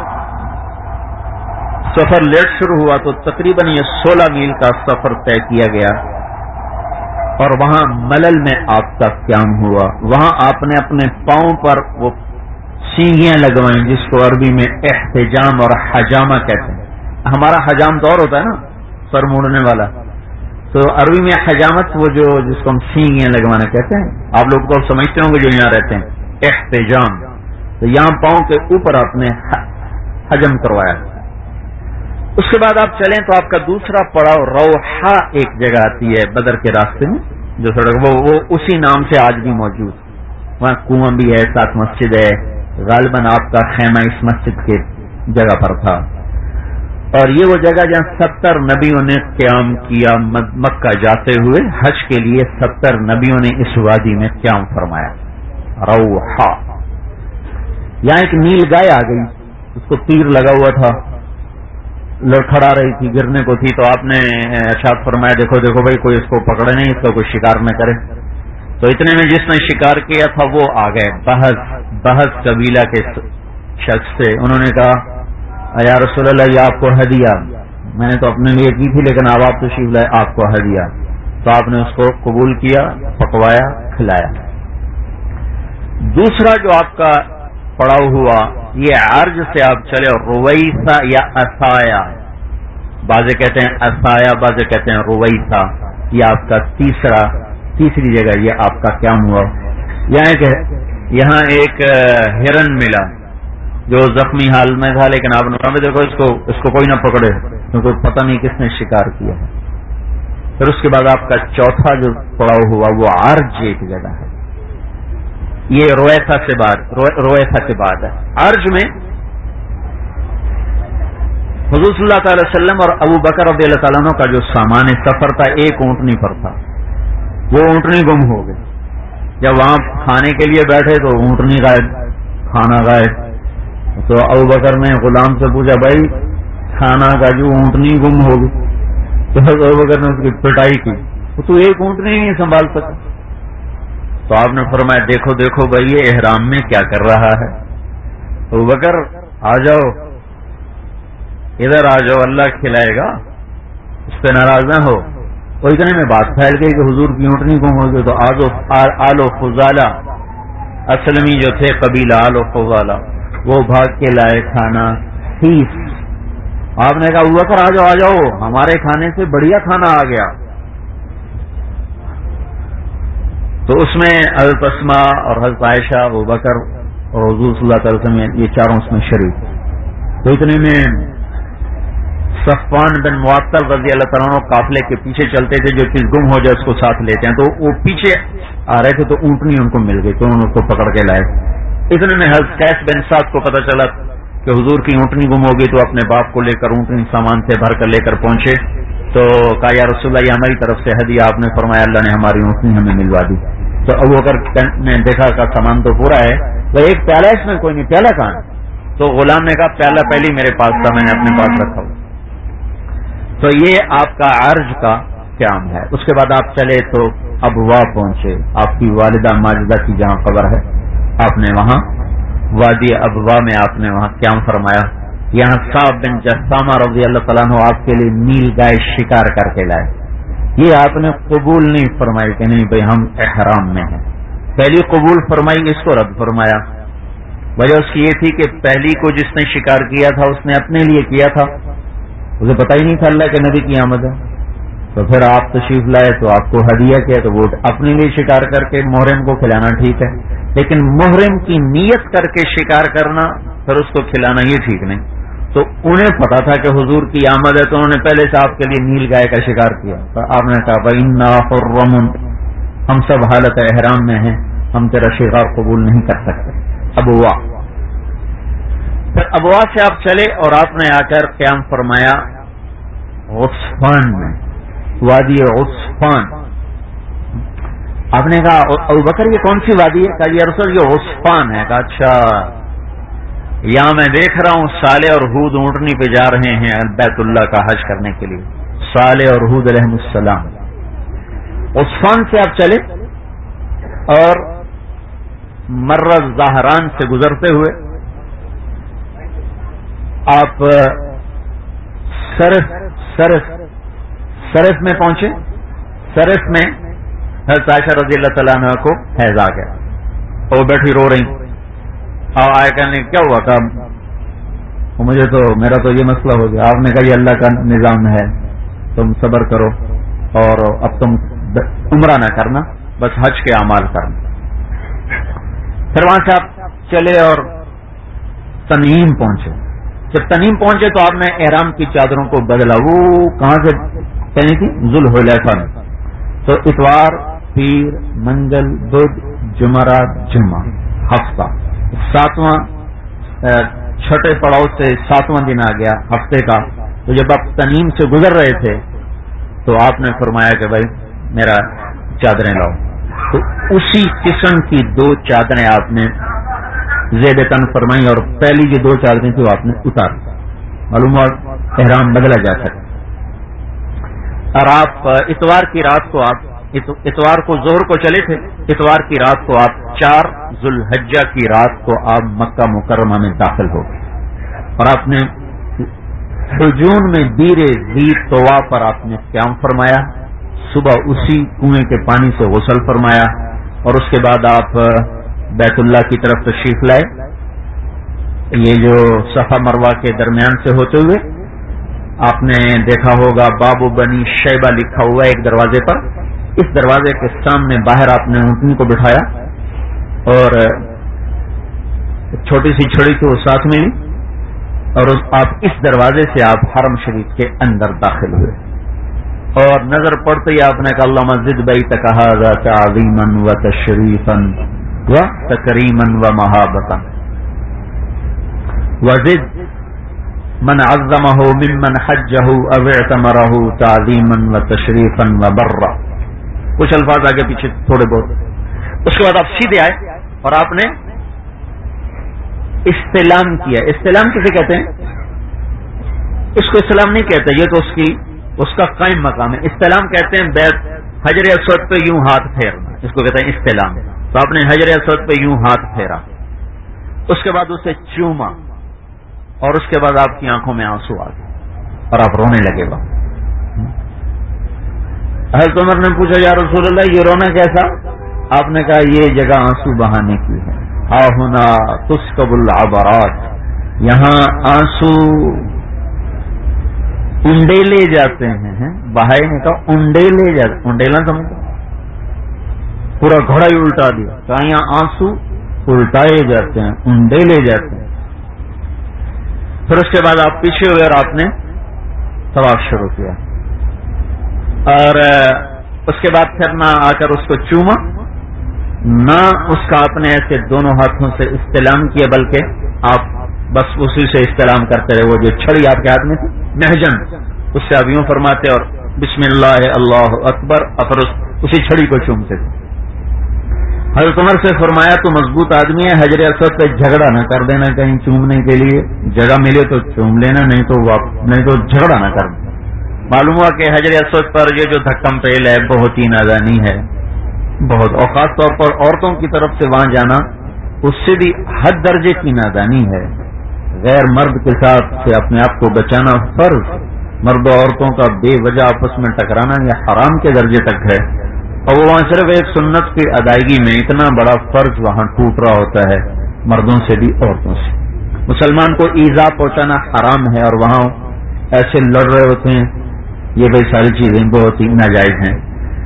سفر لیٹ شروع ہوا، تو تقریباً یہ سولہ میل کا سفر طے کیا گیا، اور وہاں ملل میں آپ کا قیام ہوا۔ وہاں آپ نے اپنے پاؤں پر وہ سینگیاں لگوائیں جس کو عربی میں احتجام اور حجامہ کہتے ہیں۔ ہمارا حجام تو اور ہوتا ہے نا، سر موڑنے والا، تو عربی میں حجامت وہ جو جس کو ہم سینگیاں لگوانا کہتے ہیں، آپ لوگ تو سمجھتے ہوں گے جو یہاں رہتے ہیں، احتجام۔ تو یہاں پاؤں کے اوپر آپ نے حجم کروایا۔ اس کے بعد آپ چلیں تو آپ کا دوسرا پڑاؤ روحا ایک جگہ آتی ہے بدر کے راستے میں، جو سڑک وہ, وہ اسی نام سے آج بھی موجود، وہاں کنواں بھی ہے، ساتھ مسجد ہے، غالباً آپ کا خیمہ اس مسجد کے جگہ پر تھا، اور یہ وہ جگہ جہاں ستر نبیوں نے قیام کیا، مکہ جاتے ہوئے حج کے لیے ستر نبیوں نے اس وادی میں قیام فرمایا، روحا۔ یہاں ایک نیل گائے آ گئی، اس کو تیر لگا ہوا تھا، لڑکھڑا رہی تھی، گرنے کو تھی، تو آپ نے ارشاد فرمایا دیکھو دیکھو بھائی کوئی اس کو پکڑے نہیں، اس کا کوئی شکار نہ کرے۔ تو اتنے میں جس نے شکار کیا تھا وہ آ گئے، بحث بحث قبیلہ کے شخص سے، انہوں نے کہا یا رسول اللہ یہ آپ کو ہدیہ، میں نے تو اپنے لیے کی تھی لیکن اب آپ تشریف لائے، آپ کو ہدیہ۔ تو آپ نے اس کو قبول کیا، پکوایا، کھلایا۔ دوسرا جو آپ کا پڑاؤ ہوا یہ عرج سے آپ چلے، رویسا یا اسایا، بعضے کہتے ہیں اسایا، بعضے کہتے ہیں رویسا، یہ آپ کا تیسرا تیسری جگہ یہ آپ کا قیام ہوا۔ یہاں ایک یہاں ایک ہرن ملا، جو زخمی حال میں تھا، لیکن آپ نے کہا دیکھو اس کو اس کو کوئی نہ پکڑے کیونکہ پتہ نہیں کس نے شکار کیا ہے۔ پھر اس کے بعد آپ کا چوتھا جو پڑاؤ ہوا وہ عرج ایک جگہ ہے، یہ رویسا سے بعد رویسا کے بعد ہے۔ عرج میں حضور صلی اللہ تعالی وسلم اور ابو بکر رضی اللہ تعالیٰ عنہ کا جو سامان سفر تھا ایک اونٹنی پر تھا، وہ اونٹنی گم ہو گئی۔ جب وہاں کھانے کے لیے بیٹھے تو اونٹنی غائب، کھانا غائب۔ تو ابو بکر نے غلام سے پوچھا بھائی کھانا کا جو اونٹنی گم ہو گئی، تو ابو بکر نے اس کی پٹائی کی، تو ایک اونٹنی نہیں سنبھال سکا۔ تو آپ نے فرمایا دیکھو دیکھو بھائی یہ احرام میں کیا کر رہا ہے۔ ابو بکر آ جاؤ ادھر آ جاؤ، اللہ کھلائے گا، اس پہ ناراض نہ ہو۔ اور اتنے میں بات پھیل گئی کہ حضور کی اونٹنی گم ہو گئی، تو آزو آلو فضالہ اسلمی جو تھے قبیلہ آلو فضالہ وہ بھاگ کے لائے کھانا فیس۔ آپ نے کہا ابو بکر آ جاؤ آ جاؤ ہمارے کھانے سے بڑھیا کھانا آ گیا۔ تو اس میں حضرت اسماء اور حضرت عائشہ، ابو بکر اور حضور صلی اللہ علیہ وسلم یہ چاروں اس میں شریک۔ تو اتنے میں صفوان بن معطل رضی اللہ تعالیٰ عنہ قافلے کے پیچھے چلتے تھے، جو چیز گم ہو جائے اس کو ساتھ لیتے ہیں، تو وہ پیچھے آ رہے تھے تو اونٹنی ان کو مل گئی، تو انہوں نے اس کو پکڑ کے لائے۔ اتنے میں حضرت قیس بن سعد کو پتہ چلا کہ حضور کی اونٹنی گم ہوگی، تو اپنے باپ کو لے کر اونٹنی سامان سے بھر کر لے کر پہنچے، تو کہا یا رسول اللہ یہ ہماری طرف سے ہدیہ۔ آپ نے فرمایا اللہ نے ہماری اونٹنی ہمیں ملوا دی۔ تو ابو بکر نے دیکھا کہ سامان تو پورا ہے، وہ ایک پیالہ اس میں کوئی نہیں، پیالہ کہاں ہے؟ تو غلام نے کہا پیالہ پہلے میرے پاس تھا، میں نے اپنے پاس رکھا ہوا۔ تو یہ آپ کا عرج کا قیام ہے۔ اس کے بعد آپ چلے تو ابوا پہنچے، آپ کی والدہ ماجدہ کی جہاں قبر ہے، آپ نے وہاں وادی ابوا میں آپ نے وہاں قیام فرمایا۔ یہاں صاحب بن جسامہ رضی اللہ تعالیٰ عنہ آپ کے لیے نیل گائے شکار کر کے لائے۔ یہ آپ نے قبول نہیں فرمائی کہ نہیں بھائی ہم احرام میں ہیں، پہلی قبول فرمائی، اس کو رد فرمایا۔ وجہ اس کی یہ تھی کہ پہلی کو جس نے شکار کیا تھا اس نے اپنے لیے کیا تھا، اسے پتہ ہی نہیں تھا اللہ کے نبی کی آمد ہے، تو پھر آپ تشریف لائے تو آپ کو ہدیہ کیا، تو وہ اپنے لیے شکار کر کے محرم کو کھلانا ٹھیک ہے، لیکن محرم کی نیت کر کے شکار کرنا پھر اس کو کھلانا یہ ٹھیک نہیں۔ تو انہیں پتا تھا کہ حضور کی آمد ہے، تو انہوں نے پہلے سے آپ کے لیے نیل گائے کا شکار کیا۔ تو آپ نے کہا بَإِنَّا حُرَّمٌ، ہم سب حالت احرام میں ہیں، ہم تیرا شکار قبول نہیں کر سکتے۔ ابوا، پھر ابوا سے آپ چلے اور آپ نے آ کر قیام فرمایا عصفان میں، وادی عصفان۔ آپ نے کہا ابو بکر یہ کون سی وادی ہے؟ کہا یہ رسول یہ عصفان ہے۔ کہا اچھا، یہاں میں دیکھ رہا ہوں صالح اور ہود اونٹنی پہ جا رہے ہیں بیت اللہ کا حج کرنے کے لیے، صالح اور ہود علیہ السلام۔ عصفان سے آپ چلے اور مرہ زہران سے گزرتے ہوئے آپ سرف سرف سرف میں پہنچے۔ سرف میں حضرت عائشہ رضی اللہ تعالیٰ عنہ کو حیض آ گیا، اور وہ بیٹھی رو رہی، اور آئے کہنے کیا ہوا؟ کہ مجھے تو میرا تو یہ مسئلہ ہو گیا۔ آپ نے کہا یہ اللہ کا نظام ہے، تم صبر کرو اور اب تم عمرہ نہ کرنا، بس حج کے اعمال کرنا۔ پھر وہاں سے آپ چلے اور تنعیم پہنچے۔ جب تنعیم پہنچے تو آپ نے احرام کی چادروں کو بدلا، وہ کہاں سے پہنی تھی؟ ذوالحلیفہ میں۔ تو اتوار، پیر، منگل، بدھ، جمعرات، جمعہ، ہفتہ، ساتواں چھٹے پڑاؤ سے ساتواں دن آ گیا ہفتے کا۔ تو جب آپ تنعیم سے گزر رہے تھے تو آپ نے فرمایا کہ بھائی میرا چادریں لاؤ، تو اسی قسم کی دو چادریں آپ نے زیب تن فرمائی، اور پہلی جو دو چادریں تھیں وہ آپ نے اتار دی۔ معلوم ہوا احرام بدلا جا سکتا۔ اور آپ اتوار کی رات کو آپ اتوار کو ظہر کو چلے تھے، اتوار کی رات کو آپ چار ذوالحجہ کی رات کو آپ مکہ مکرمہ میں داخل ہو گئے، اور آپ نے حجون میں دیر ذی طوا پر آپ نے قیام فرمایا۔ صبح اسی کنویں کے پانی سے غسل فرمایا، اور اس کے بعد آپ بیت اللہ کی طرف تشریف لائے۔ یہ جو صفا مروہ کے درمیان سے ہوتے ہوئے آپ نے دیکھا ہوگا باب بنی شیبہ لکھا ہوا ہے ایک دروازے پر، اس دروازے کے سامنے باہر آپ نے اونٹنی کو بٹھایا، اور چھوٹی سی چھڑی تھی وہ ساتھ میں لی اور آپ اس دروازے سے آپ حرم شریف کے اندر داخل ہوئے اور نظر پڑتے ہی آپ نے کہا اللہم زد بیتک ھذا تعظیما و تشریفا و تکریما و محابتا وزد من عظمہ ممن حجہ او اعتمرہ تعظیما و تشریفا و برا. کچھ الفاظ آگے پیچھے تھوڑے بہت. اس کے بعد آپ سیدھے آئے اور آپ نے استلام کیا. استلام کسے کہتے ہیں؟ اس کو استلام نہیں کہتے, یہ تو اس کی اس کا قائم مقام ہے. استلام کہتے ہیں بیت حجر اسود پہ یوں ہاتھ پھیرنا, اس کو کہتے ہیں استلام. تو آپ نے حجر اسود پہ یوں ہاتھ پھیرا, اس کے بعد اسے چوما اور اس کے بعد آپ کی آنکھوں میں آنسو آ گئے اور آپ رونے لگے. گا حضرت عمر نے پوچھا یا رسول اللہ یہ رونا کیسا؟ آپ نے کہا یہ جگہ آنسو بہانے کی ہے. ہا ہونا تسکب العبرات, یہاں آنسو انڈیلے جاتے ہیں. بہائی نے کہا انڈیلے جاتے, انڈیلا سمجھو پورا گھوڑا ہی الٹا دیا. کہا یہاں آنسو الٹائے جاتے ہیں, انڈیلے جاتے ہیں. پھر اس کے بعد آپ پیچھے ہوئے اور آپ نے طواف شروع کیا اور اس کے بعد پھر نہ آ کر اس کو چوما نہ اس کا اپنے ایسے دونوں ہاتھوں سے استلام کیا, بلکہ آپ بس اسی سے استلام کرتے رہے. وہ جو چھڑی آپ کے ہاتھ میں تھی محجن, اس سے آپ یوں فرماتے اور بسم اللہ اللہ اکبر, اور اسی چھڑی کو چومتے تھے. حضرت عمر سے فرمایا تو مضبوط آدمی ہے, حجر اسود پہ جھگڑا نہ کر دینا کہیں چومنے کے لیے, جگہ ملے تو چوم لینا, نہیں تو نہیں تو جھگڑا نہ کر دینا. معلوم ہوا کہ حجر اسود پر یہ جو دھکم پیل ہے بہت ہی نادانی ہے, بہت, اور خاص طور پر عورتوں کی طرف سے وہاں جانا اس سے بھی حد درجے کی نادانی ہے. غیر مرد کے ساتھ سے اپنے آپ کو بچانا فرض, مرد و عورتوں کا بے وجہ آپس میں ٹکرانا یہ حرام کے درجے تک ہے, اور وہ وہاں صرف ایک سنت کی ادائیگی میں اتنا بڑا فرض وہاں ٹوٹ رہا ہوتا ہے, مردوں سے بھی عورتوں سے. مسلمان کو ایذا پہنچانا حرام ہے اور وہاں ایسے لڑ رہے ہوتے ہیں, یہ بھائی ساری چیزیں بہت ہی ناجائز ہیں.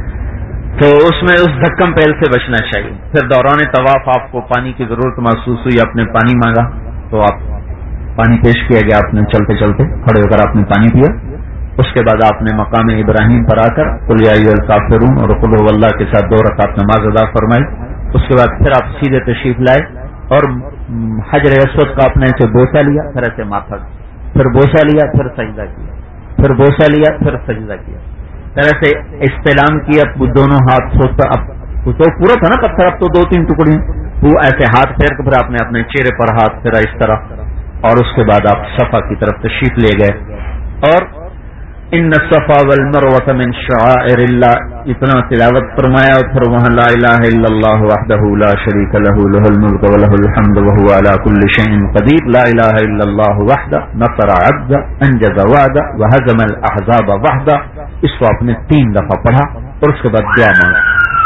تو اس میں اس دھکم پہل سے بچنا چاہیے. پھر دوران طواف آپ کو پانی کی ضرورت محسوس ہوئی, آپ نے پانی مانگا تو آپ پانی پیش کیا گیا, آپ نے چلتے چلتے کھڑے ہو کر آپ نے پانی پیا. اس کے بعد آپ نے مقام ابراہیم پر آ کر قل یا ایھا الکافرون اور قل ھو اللہ کے ساتھ دو رکعت نماز ادا فرمائی. اس کے بعد پھر آپ سیدھے تشریف لائے اور حجر اسود کا آپ نے ایسے بوسہ لیا, پھر ایسے ماتھا, پھر بوسہ لیا, پھر سجدہ کیا, پھر بوسہ لیا, پھر سجدہ کیا, طرح سے استلام کیا دونوں ہاتھ پر. اب تو پورا تھا نا پتھر, اب تو دو تین ٹکڑے, وہ ایسے ہاتھ پھیر کر پھر آپ نے اپنے چہرے پر ہاتھ پھیرا اس طرح, اور اس کے بعد آپ صفا کی طرف تشریف لے گئے اور ان الصفا والمروۃ من شعائر اللہ اتنا تلاوت فرمایا, اور پھر وہاں لا الہ الا اللہ وحدہ لا شریک لہ لہ الملک ولہ الحمد وہو علی کل شیء قدیر, لا الہ الا اللہ وحدہ نصر عبدہ انجز وعدہ وہزم الاحزاب وحدہ. اس کو آپ نے تین دفعہ پڑھا اور اس کے بعد دعا مانگا.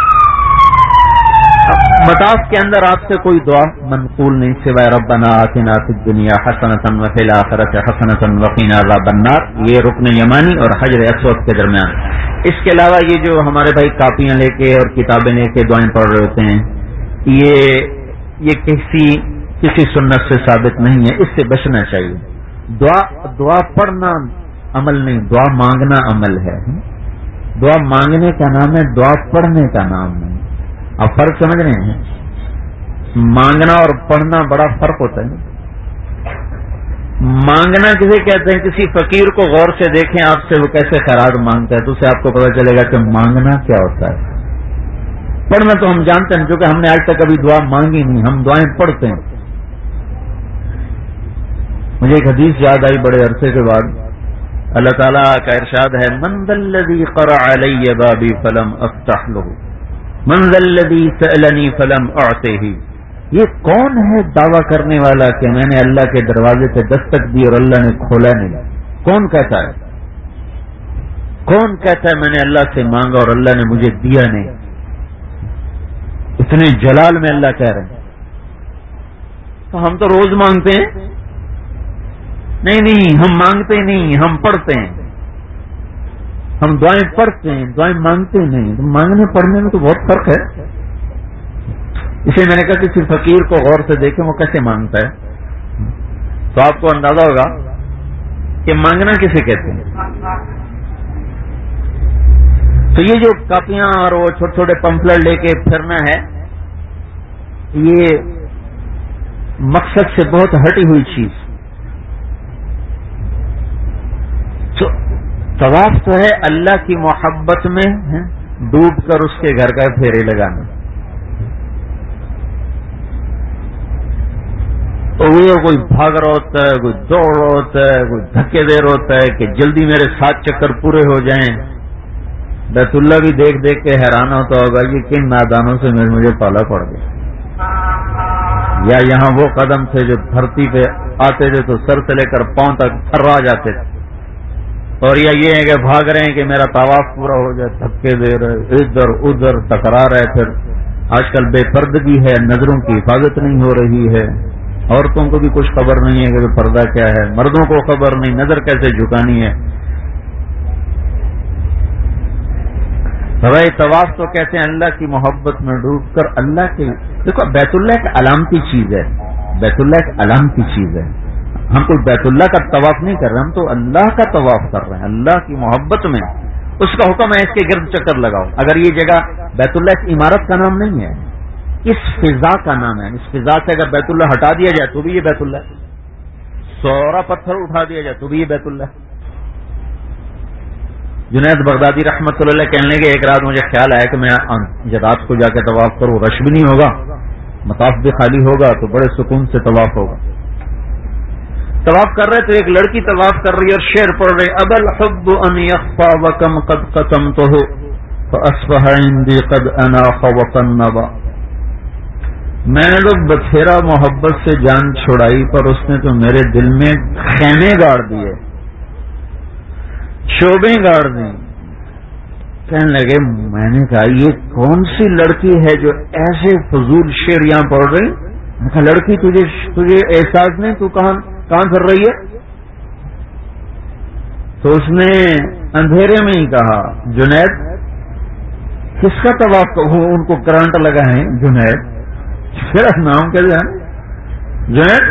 مطاف کے اندر آپ سے کوئی دعا منقول نہیں سوائے ربنا آتنا فی الدنیا حسنۃ وفی الآخرۃ حسنۃ وقنا عذاب النار. یہ رکن یمانی اور حجر اسود کے درمیان. اس کے علاوہ یہ جو ہمارے بھائی کاپیاں لے کے اور کتابیں لے کے دعائیں پڑھ رہے ہوتے ہیں, یہ یہ کسی کسی سنت سے ثابت نہیں ہے, اس سے بچنا چاہیے. دعا دعا پڑھنا عمل نہیں, دعا مانگنا عمل ہے. دعا مانگنے کا نام ہے, دعا پڑھنے کا نام نہیں. آپ فرق سمجھ رہے ہیں؟ مانگنا اور پڑھنا بڑا فرق ہوتا ہے. مانگنا کسے کہتے ہیں؟ کسی فقیر کو غور سے دیکھیں آپ سے وہ کیسے خیرات مانگتا ہے, تو اسے آپ کو پتا چلے گا کہ مانگنا کیا ہوتا ہے. پڑھنا تو ہم جانتے ہیں, کیونکہ ہم نے آج تک کبھی دعا مانگی نہیں, ہم دعائیں پڑھتے ہیں. مجھے ایک حدیث یاد آئی بڑے عرصے کے بعد. اللہ تعالیٰ کا ارشاد ہے من ذا الذی قرع علی بابی فلم افتح لہ من ذا الذی سألنی فلم اعطہ. یہ کون ہے دعویٰ کرنے والا کہ میں نے اللہ کے دروازے پہ دستک دی اور اللہ نے کھولا نہیں؟ کون کہتا ہے؟ کون کہتا ہے میں نے اللہ سے مانگا اور اللہ نے مجھے دیا نہیں؟ اتنے جلال میں اللہ کہہ رہے ہیں. تو ہم تو روز مانگتے ہیں. نہیں نہیں, ہم مانگتے نہیں, ہم پڑھتے ہیں. ہم دعائیں پڑھتے ہیں, دعائیں مانگتے نہیں. تو مانگنے پڑھنے میں تو بہت فرق ہے. اسے میں نے کہا کسی فقیر کو غور سے دیکھیں وہ کیسے مانگتا ہے، تو آپ کو اندازہ ہوگا کہ مانگنا کسے کہتے ہیں۔ تو یہ جو کاپیاں اور وہ چھوٹے چھوٹے پمفلٹ لے کے پھرنا ہے، یہ مقصد سے بہت ہٹی ہوئی چیز۔ تو طواف تو ہے اللہ کی محبت میں ڈوب کر اس کے گھر کا پھیرے لگانا۔ تو وہ کوئی بھاگ رہا ہوتا ہے، کوئی دوڑ رہا ہوتا ہے، کوئی دھکے دے رہا ہوتا ہے کہ جلدی میرے سات چکر پورے ہو جائیں۔ بیت اللہ بھی دیکھ دیکھ کے حیران ہوتا ہوگا کہ کن نادانوں سے مجھے پالا پڑ گیا، یا یہاں وہ قدم تھے جو دھرتی پہ آتے تھے تو سر سے لے کر پاؤں تک تھرا جاتے تھے، اور یا یہ ہے کہ بھاگ رہے ہیں کہ میرا طواف پورا ہو جائے، دھکے دے رہے، ادھر ادھر ٹکرا رہے۔ پھر آج کل بے پردگی ہے، نظروں کی حفاظت نہیں ہو رہی ہے، عورتوں کو بھی کچھ خبر نہیں ہے کہ پردہ کیا ہے، مردوں کو خبر نہیں نظر کیسے جھکانی ہے۔ بھائی طواف تو کہتے ہیں اللہ کی محبت میں ڈوب کر اللہ کے، دیکھو بیت اللہ ایک علامتی چیز ہے، بیت اللہ ایک علامتی چیز ہے۔ ہم کوئی بیت اللہ کا طواف نہیں کر رہے، ہم تو اللہ کا طواف کر رہے ہیں، اللہ کی محبت میں۔ اس کا حکم ہے اس کے گرد چکر لگاؤ۔ اگر یہ جگہ بیت اللہ ایک عمارت کا نام نہیں ہے، اس فضا کا نام ہے۔ اس فضا سے اگر بیت اللہ ہٹا دیا جائے تو بھی یہ بیت اللہ ہے، سورا پتھر اٹھا دیا جائے تو بھی یہ بیت اللہ ہے۔ جنید بغدادی رحمت اللہ علیہ کہنے لگے ایک رات مجھے خیال آیا کہ میں جدات کو جا کے طواف کروں، رش بھی نہیں ہوگا، مطاف بھی خالی ہوگا، تو بڑے سکون سے طواف ہوگا۔ طواف کر رہے تو ایک لڑکی طواف کر رہی اور شعر پڑھ رہے، اب الحب ان یخفى وکم قد قسمته فاصبح عندي قد اناخ وقنبا۔ میں نے تو بتھیرا محبت سے جان چھڑائی، پر اس نے تو میرے دل میں خیمے گاڑ دیے، شعبیں گاڑ دی۔ کہنے لگے، میں نے کہا یہ کون سی لڑکی ہے جو ایسے فضول شعر یہاں پڑھ رہی؟ میں کہا لڑکی تجھے تجھے احساس نہیں، تو کہاں کہاں پھر رہی ہے؟ تو اس نے اندھیرے میں ہی کہا، جنید کس کا طواف؟ ان کو کرنٹ لگا ہے، جنید پھر نام کیسے ہے؟ جنید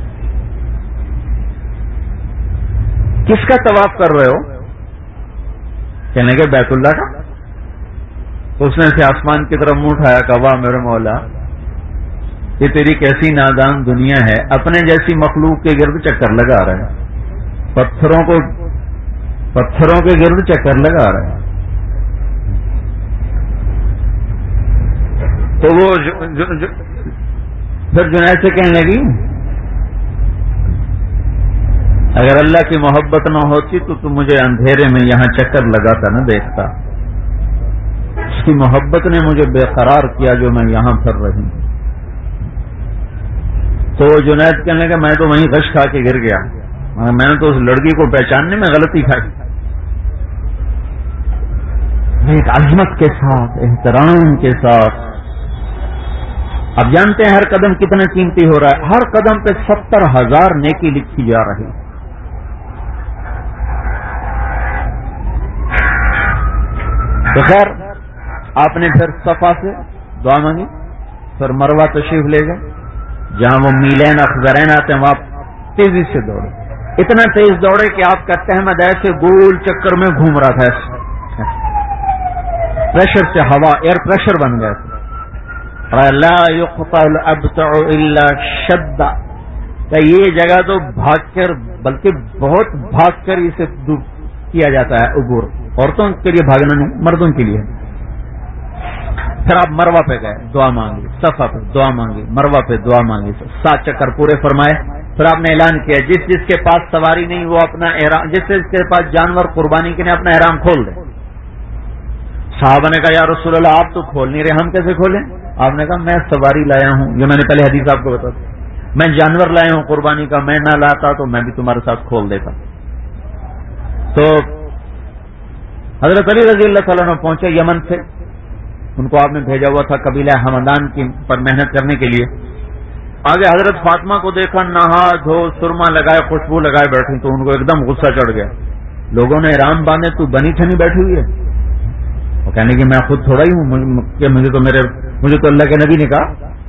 کس کا طواف کر رہے ہو؟ کہنے کے بیت اللہ کا۔ تو اس نے سے آسمان کی طرف منہ اٹھایا، کہا واہ میرے مولا، یہ تیری کیسی نادان دنیا ہے، اپنے جیسی مخلوق کے گرد چکر لگا رہے ہیں، پتھروں کو پتھروں کے گرد چکر لگا رہے ہیں۔ تو وہ جو جو جو پھر جنید سے کہنے لگی، اگر اللہ کی محبت نہ ہوتی تو تو مجھے اندھیرے میں یہاں چکر لگاتا نہ دیکھتا، اس کی محبت نے مجھے بے قرار کیا جو میں یہاں پھر رہی ہوں۔ تو جنید کہنے لگا، میں تو وہیں غش کھا کے گر گیا، میں نے تو اس لڑکی کو پہچاننے میں غلطی کھائی۔ ایک عظمت کے ساتھ، احترام کے ساتھ، اب جانتے ہیں ہر قدم کتنا قیمتی ہو رہا ہے، ہر قدم پہ ستر ہزار نیکی لکھی جا رہی۔ تو خیر آپ نے پھر صفا سے دعا مانگی، پھر مروہ تشریف لے گئے، جہاں وہ میلین اخضرین آتے ہیں وہاں تیزی سے دوڑے، اتنا تیز دوڑے کہ آپ کہتے ہیں میں ایسے گول چکر میں گھوم رہا تھا، پریشر سے ہوا ایئر پریشر بن گیا۔ لا يقطع الابتع الا شد، کہ یہ جگہ تو بھاگ کر، بلکہ بہت بھاگ کر اسے کیا جاتا ہے عبور، عورتوں کے لیے بھاگنا نہیں، مردوں کے لیے۔ پھر آپ مروہ پہ گئے، دعا مانگی، صفا پہ دعا مانگی، مروہ پہ دعا مانگی، سات چکر پورے فرمائے۔ پھر آپ نے اعلان کیا جس جس کے پاس سواری نہیں وہ اپنا احرام، جس جس کے پاس جانور قربانی کے لیے اپنا احرام کھول دے۔ صحابہ نے کہا یا رسول اللہ آپ تو کھول نہیں رہے، ہم کیسے کھولیں؟ آپ نے کہا میں سواری لایا ہوں، یہ میں نے پہلے حدیث آپ کو بتا دی، میں جانور لایا ہوں قربانی کا، میں نہ لاتا تو میں بھی تمہارے ساتھ کھول دیتا۔ تو حضرت علی رضی اللہ تعالیٰ عنہ پہنچے یمن سے، ان کو آپ نے بھیجا ہوا تھا قبیلہ ہمدان کی پر محنت کرنے کے لیے۔ آگے حضرت فاطمہ کو دیکھا، نہا دھو سرما لگائے خوشبو لگائے بیٹھی، تو ان کو ایک دم غصہ چڑھ گیا، لوگوں نے احرام باندھے تو بنی ٹھنی بیٹھی ہوئی ہے۔ وہ کہنے کہ میں خود تھوڑا ہی ہوں کہ مجھے تو میرے مجھے تو اللہ کے نبی نے کہا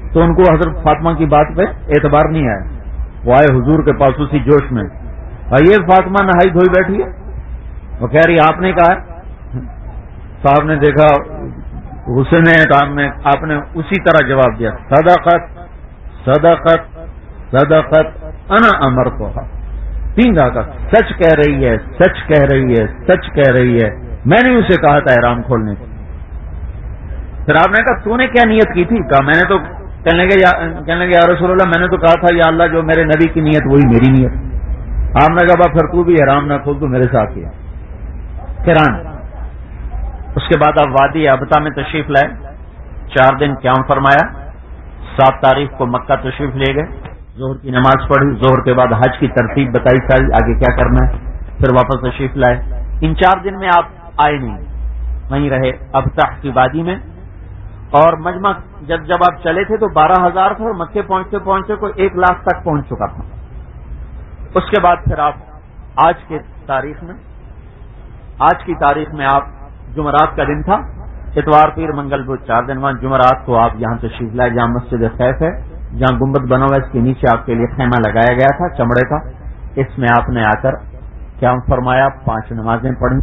تو ان کو حضرت فاطمہ کی بات پہ اعتبار نہیں آیا. وہ آئے حضور کے پاس اسی جوش میں, یہ فاطمہ نہائی دھوئی بیٹھی ہے. وہ کہہ رہی آپ نے کہا. صاحب نے دیکھا غصے میں, آپ نے اسی طرح جواب دیا, صدقت صدقت صدقت انا امرتها. تین دفعہ سچ کہہ رہی ہے, سچ کہہ رہی ہے, سچ کہہ رہی ہے, میں نے اسے کہا تھا احرام کھولنے کو. پھر آپ نے کہا تو نے کیا نیت کی تھی؟ کہا میں نے تو کہنے لگے کہنے لگے یا رسول اللہ, میں نے تو کہا تھا یا اللہ جو میرے نبی کی نیت وہی میری نیت. آپ نے کہا پھر تو بھی احرام نہ کھول, تو میرے ساتھ کیا قران. اس کے بعد آپ وادی ابتا میں تشریف لائے, چار دن قیام فرمایا. سات تاریخ کو مکہ تشریف لے گئے, ظہر کی نماز پڑھی, ظہر کے بعد حج کی ترتیب بتائی ساری آگے کیا کرنا ہے, پھر واپس تشریف لائے. ان چار دن میں آپ آئے نہیں, وہیں رہے ابتا کی وادی میں. اور مجمع جب جب آپ چلے تھے تو بارہ ہزار تھے, اور مکے پہنچتے پہنچتے کوئی ایک لاکھ تک پہنچ چکا تھا. اس کے بعد پھر آپ آج کے تاریخ میں آج کی تاریخ میں آپ جمعرات کا دن تھا, اتوار پیر منگل بدھ چار دن بعد جمعرات کو آپ یہاں تشریف لائے, جہاں مسجد خیف ہے, جہاں گنبد بنا ہوا ہے, اس کے نیچے آپ کے لیے خیمہ لگایا گیا تھا چمڑے کا. اس میں آپ نے آ کر قیام فرمایا, پانچ نمازیں پڑھی.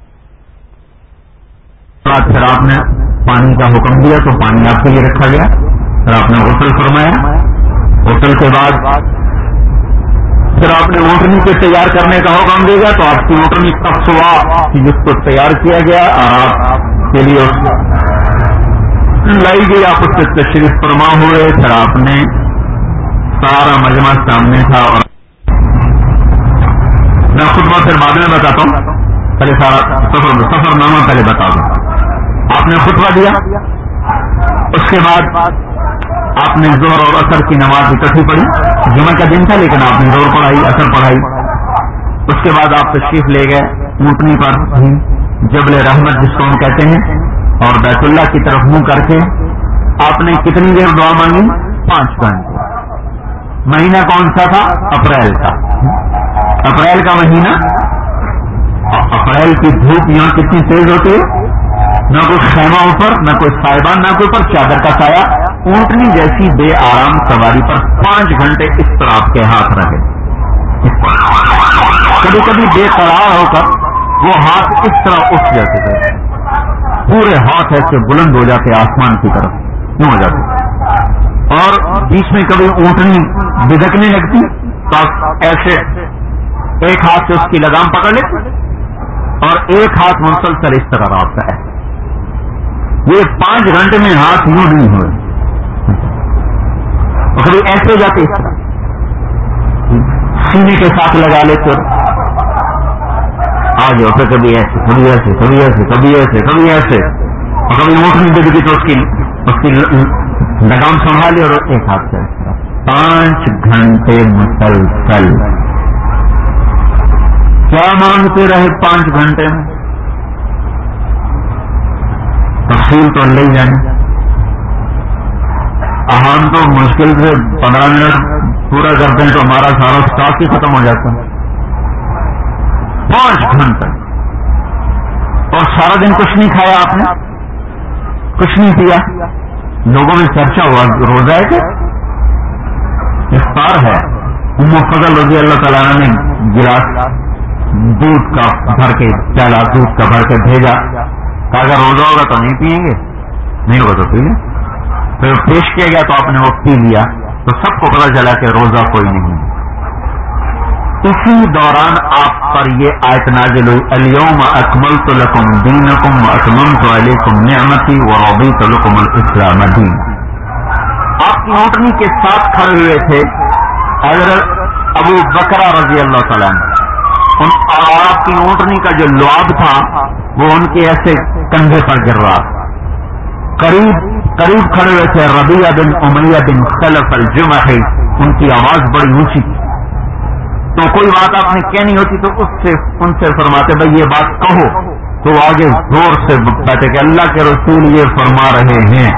پھر آپ نے پانی کا حکم دیا تو پانی آپ کے لیے رکھا گیا, پھر آپ نے غسل فرمایا. غسل کے بعد پھر آپ نے اونٹنی کو تیار کرنے کا حکم دیا, تو آپ کی اونٹنی قصوا جس کو تیار کیا گیا اور آپ کے لیے لائی گئی, آپ اس سے تشریف فرما ہوئے. پھر آپ نے سارا مجمع سامنے تھا, اور میں خطبہ پھر بعد میں بتاتا ہوں, پہلے سارا سفر سفر نامہ پہلے بتا دوں. آپ نے خطبہ دیا, اس کے بعد آپ نے ظہر اور عصر کی نماز اکٹھی پڑھی. جمعہ کا دن تھا لیکن آپ نے ظہر پڑھائی, عصر پڑھائی. اس کے بعد آپ تشریف لے گئے اونٹنی پر, جبل رحمت جس کو ہم کہتے ہیں, اور بیت اللہ کی طرف منہ کر کے آپ نے کتنی دیر دعا مانگی؟ پانچ گھنٹے. مہینہ کون سا تھا؟ اپریل کا. اپریل کا مہینہ. اپریل کی دھوپ یہاں کتنی تیز ہوتی ہے, نہ کوئی خیمہ اوپر, نہ کوئی سائبان, نہ کوئی پر چادر کا سایہ. اونٹنی جیسی بے آرام سواری پر پانچ گھنٹے اس طرح آپ کے ہاتھ رہے. کبھی کبھی بے قرار ہو کر وہ ہاتھ اس طرح اٹھ جاتے تھے, پورے ہاتھ ایسے بلند ہو جاتے آسمان کی طرف یوں ہو جاتے, اور بیچ میں کبھی اونٹنی بدکنے لگتی تو ایسے ایک ہاتھ سے اس کی لگام پکڑ لیتے, اور ایک ہاتھ مسلسل اس طرح رہتا ہے. یہ پانچ گھنٹے میں ہاتھ یوں نہیں ہوئے, اور کبھی ایسے ہو جاتے اس طرح سینے کے ساتھ لگا لیتے آگے, اور پھر کبھی ایسے کبھی ایسے کبھی ایسے کبھی ایسے کبھی ایسے, اور کبھی اونٹنی دے دی تو اس کی اس کی لگام سنبھالی اور ایک ہاتھ سے. پانچ گھنٹے مسلسل کیا مانگتے رہے پانچ گھنٹے میں؟ تفصیل تو لے جانے, ہم تو مشکل سے پندرہ منٹ پورا کرتے ہیں تو ہمارا سارا اسٹاک ہی ختم ہو جاتا ہے. پانچ گھنٹے, اور سارا دن کچھ نہیں کھایا آپ نے, کچھ نہیں پیا. لوگوں میں چرچا ہوا روزہ ہے کہ افطار ہے. ام فضل رضی اللہ تعالیٰ نے گلاس دودھ کا بھر کے پیالہ دودھ کا بھر کے بھیجا, کہا اگر روزہ ہوگا تو نہیں پیئیں گے, نہیں ہوگا تو پی لیں. پھر پیش کیا گیا تو آپ نے وہ پی لیا, تو سب کو پتا چلا کہ روزہ کوئی نہیں. اسی دوران آپ پر یہ آیت نازل ہوئی, الیوم اکملت لکم دینکم واتممت علیکم نعمتی ورضیت لکم الاسلام دین. آپ کی اونٹنی کے ساتھ کھڑے ہوئے تھے حضرت ابو بکر رضی اللہ تعالیٰ عنہ, اور آپ کی اونٹنی کا جو لعاب تھا وہ ان کے ایسے کندھے پر گر رہا. قریب قریب کھڑے ہوئے تھے ربیعہ بن امیہ بن خلف الجمحی, ان کی آواز بڑی اونچی تھی, تو کوئی بات آپ نے کہنی ہوتی تو اس سے ان سے فرماتے بھائی یہ بات کہو, تو آگے زور سے کہتے کہ اللہ کے رسول یہ فرما رہے ہیں.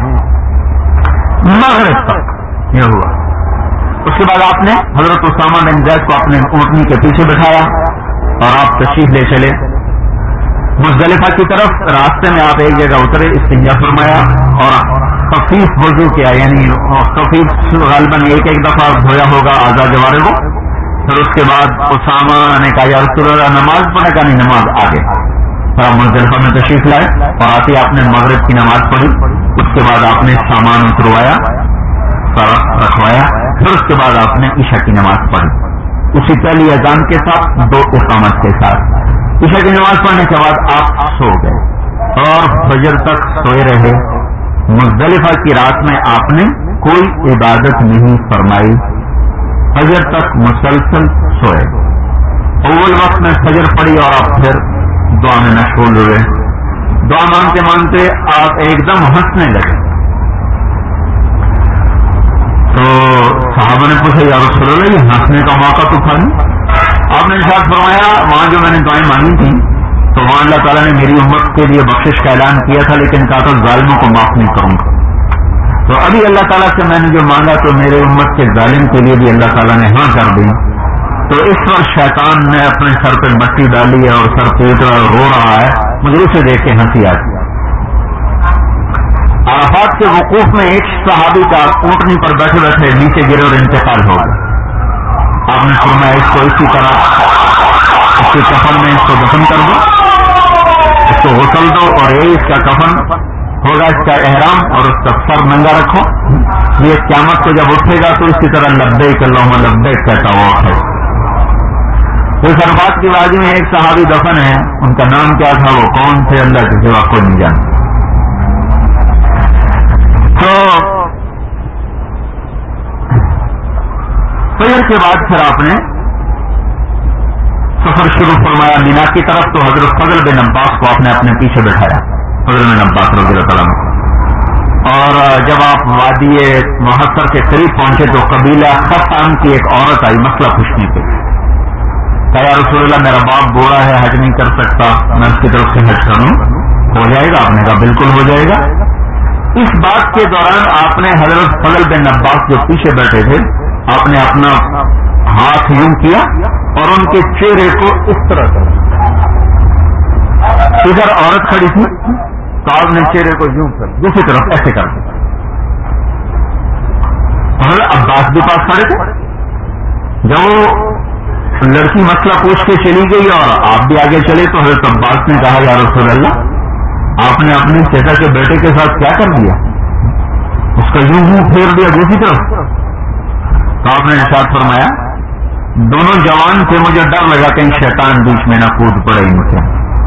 مغرب تک یہ ہوا. اس کے بعد آپ نے حضرت اسامہ بن زید کو اپنے اونٹنی کے پیچھے بٹھایا اور آپ تشریف لے چلے مزدلفہ کی طرف. راستے میں آپ ایک جگہ اترے, استنجا فرمایا, اور خفیف وضو کیا، یعنی خفیف غالباً ایک ایک دفعہ دھویا ہوگا اعضاء جوارح کو. پھر اس کے بعد اسامہ نے کہا یا رسول اللہ نماز پڑھنے کا، نہیں نماز آگے. پھر آپ مزدلفہ میں تشریف لائے اور آتے آپ نے مغرب کی نماز پڑھی. اس کے بعد آپ نے سامان اتروایا، رکھوایا. پھر اس کے بعد آپ نے عشاء کی نماز پڑھی، اسی پہلی اذان کے ساتھ دو اقامت کے ساتھ. عشاء کی نماز پڑھنے کے بعد آپ سو گئے اور فجر تک سوئے رہے. مزدلفہ کی رات میں آپ نے کوئی عبادت نہیں فرمائی، فجر تک مسلسل سوئے. اول وقت میں فجر پڑی اور آپ پھر دعا میں مشغول ہوئے. دعا مانگتے مانگتے آپ ایک دم ہنسنے لگے. تو صحابہ نے پوچھا یا رسول اللہ یہ ہنسنے کا موقع تو تھا نہیں؟ آپ نے ارشاد فرمایا وہاں جو میں نے دعائیں مانگی تھیں تو وہاں اللہ تعالیٰ نے میری امت کے لیے بخشش کا اعلان کیا تھا، لیکن کہا تھا ظالموں کو معاف نہیں کروں گا. تو ابھی اللہ تعالیٰ سے میں نے جو مانگا تو میرے امت کے ظالم کے لیے بھی اللہ تعالیٰ نے ہاں کر دی. تو اس وقت شیطان نے اپنے سر پہ مٹی ڈالی ہے اور سر پیٹ اور رو رہا ہے. مجھے اسے دیکھ کے ہنسی آتی. عرفات کے وقوف میں ایک صحابی کا اونٹنی پر بیٹھے بیٹھے نیچے گرے اور انتقال ہو گیا. آپ نے فرمایا اس کو اسی طرح اس کے کفن میں اس کو دفن کر دو، اس کو غسل دو اور یہی اس کا کفن ہوگا، اس کا احرام اور اس کا سر ننگا رکھو. یہ قیامت کو جب اٹھے گا تو اسی طرح لبیک اللہم لبیک کہتا ہوا اٹھے. اس عرفات کی وادی میں ایک صحابی دفن ہے، ان کا نام کیا تھا، وہ کون تھے، اللہ کے سوا کوئی نہیں جانتا. تو فجر کے بعد پھر آپ نے سفر شروع فرمایا مینا کی طرف. تو حضرت فضل بن عباس کو آپ نے اپنے پیچھے بٹھایا، فضل بن عباس رضی اللہ تعالیٰ عنہ. اور جب آپ وادی محصر کے قریب پہنچے تو قبیلہ خطان کی ایک عورت آئی مسئلہ پوچھنے کے لیے. کہا یا رسول اللہ میرا باپ بوڑھا ہے، حج نہیں کر سکتا، میں اس کی طرف سے حج کروں، ہو جائے گا؟ آپ نے کہا بالکل ہو جائے گا. اس بات کے دوران آپ نے حضرت فضل بن عباس جو پیچھے بیٹھے تھے آپ نے اپنا ہاتھ یوں کیا اور ان کے چہرے کو اس طرح کر. ادھر عورت کھڑی تھی تو آپ نے چہرے کو یوں کر دوسری طرف ایسے کر دیا. حضرت عباس بھی پاس کھڑے تھے. جب وہ لڑکی مسئلہ پوچھ کے چلی گئی اور آپ بھی آگے چلے تو حضرت عباس نے کہا یا رسول اللہ آپ نے اپنے چچا کے بیٹے کے ساتھ کیا کر دیا؟ اس کا یوں منہ پھیر دیا دوسری طرف. تو آپ نے ارشاد فرمایا دونوں جوان تھے، مجھے ڈر لگا کہیں شیطان بیچ میں نہ کود پڑے ان کے.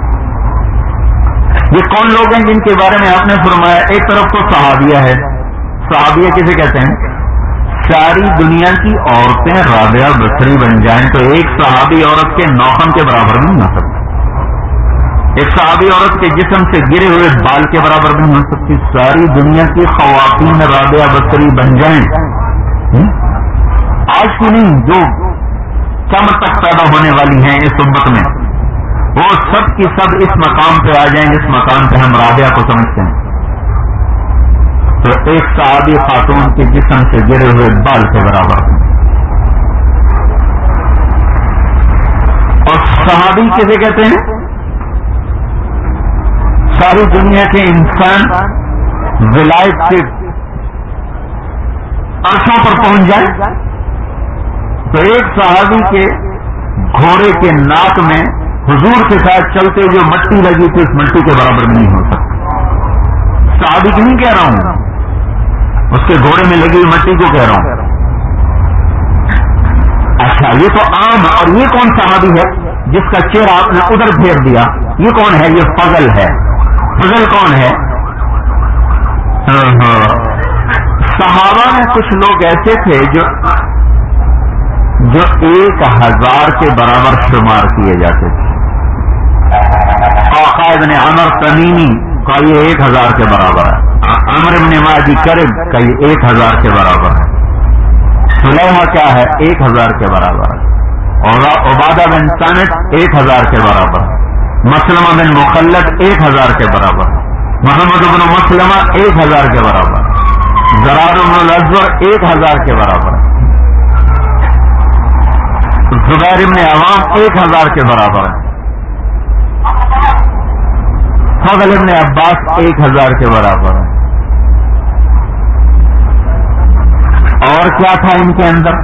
یہ کون لوگ ہیں جن کے بارے میں آپ نے فرمایا؟ ایک طرف تو صحابیہ ہے. صحابیہ کسے کہتے ہیں؟ ساری دنیا کی عورتیں رابعہ بصری بن جائیں تو ایک صحابی عورت کے نوخن کے برابر نہیں ہو سکتی. ایک صحابی عورت کے جسم سے گرے ہوئے بال کے برابر نہیں ہو سکتی. ساری دنیا کی خواتین رابعہ بصری بن جائیں، آج کی نہیں جو کم تک پیدا ہونے والی ہیں اس امت میں، وہ سب کی سب اس مقام پہ آ جائیں جس مقام پہ ہم رابعہ کو سمجھتے ہیں. تو ایک صحابی خاتون کے جسم سے گرے ہوئے بال کے برابر ہیں. اور صحابی کسے کہتے ہیں؟ ساری دنیا کے انسان ولایت کے عرصوں پر پہنچ جائے تو ایک صحابی کے گھوڑے کے ناک میں حضور کے ساتھ چلتے جو مٹی لگی تھی اس مٹی کے برابر نہیں ہو سکتا. صحابی کی نہیں کہہ رہا ہوں، اس کے گھوڑے میں لگی ہوئی مٹی کو کہہ رہا ہوں. اچھا یہ تو عام. اور یہ کون صحابی ہے جس کا چہرہ آپ نے ادھر پھیر دیا؟ یہ کون ہے؟ یہ فضل ہے. فضل کون ہے؟ صحابہ میں کچھ لوگ ایسے تھے جو جو ایک ہزار کے برابر شمار کیے جاتے تھے. آقا ابن عمر تمیمی کا یہ ایک ہزار کے برابر ہے. عمر ابن مادی کرب کا یہ ایک ہزار کے برابر ہے. سلیحہ کیا ہے؟ ایک ہزار کے برابر ہے. اور عبادہ بن سامت ایک ہزار کے برابر ہے. مسلمہ بن مخلد ایک ہزار کے برابر ہے. محمد بن مسلمہ ایک ہزار کے برابر ہے. زرار بن الازور ایک ہزار کے برابر ہے. زبیر ابن عوام ایک ہزار کے برابر ہے. فضل ابن عباس ایک ہزار کے برابر ہے. اور کیا تھا ان کے اندر.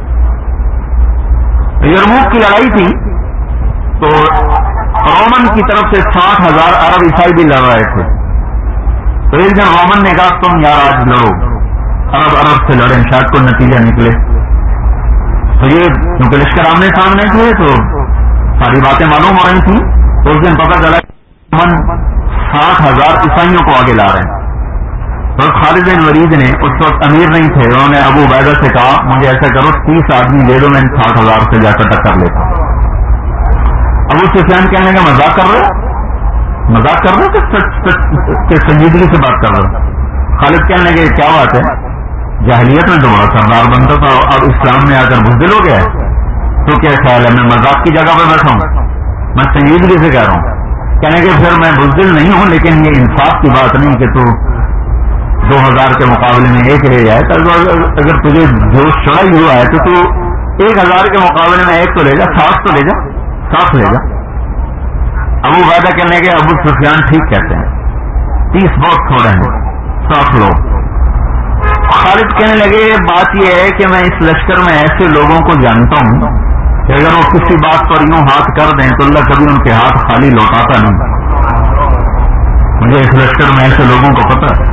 یرموک کی لڑائی تھی تو رومن کی طرف سے ساٹھ ہزار عرب عیسائی بھی لڑ رہے تھے. تو ایک دن رومن نے کہا تم یار آج لڑو, عرب عرب سے لڑیں, شاید کوئی نتیجہ نکلے. تو یہ کیونکہ لشکر آمنے سامنے تھے تو ساری باتیں معلوم ہو رہی تھیں. تو اس دن پتہ چلا رومن ساٹھ ہزار عیسائیوں کو آگے لا رہے ہیں. تو خالد بن ولید نے اس وقت امیر نہیں تھے, انہوں نے ابو عبیدہ سے کہا مجھے ایسا کرو تیس آدمی دے دو, میں ان ساٹھ ہزار سے جا کر ٹکر لیتا ہوں. ابو سفیان کہنے کا مذاق کر رہے مذاق کر رہے کہ سنجیدگی سے بات کر رہے. خالد کہنے لگے کیا بات ہے, جاہلیت میں تو بڑا سردار بنتا تھا, اب اسلام میں آ کر بزدل ہو گیا ہے, تو کیا خیال ہے میں مذاق کی جگہ پہ بیٹھا ہوں, میں سنجیدگی سے کہہ رہا ہوں. کہنے کہ پھر میں بزدل نہیں ہوں, لیکن یہ انصاف کی بات نہیں کہ تو دو ہزار کے مقابلے میں ایک لے جائے. اگر تجھے جوش چڑھا ہی ہوا ہے تو تو ایک ہزار کے مقابلے میں ایک تو لے جا, ساٹھ تو لے جا, ساٹھ لے جا. ابو عبیدہ کہنے کے ابو سفیان ٹھیک کہتے ہیں, تیس بہت تھوڑے ہیں, ساٹھ لوگ. خالد کہنے لگے بات یہ ہے کہ میں اس لشکر میں ایسے لوگوں کو جانتا ہوں کہ اگر وہ کسی بات پر یوں ہاتھ کر دیں تو اللہ کبھی ان کے ہاتھ خالی لوٹاتا نہیں. مجھے اس لشکر میں ایسے لوگوں کو پتا ہے.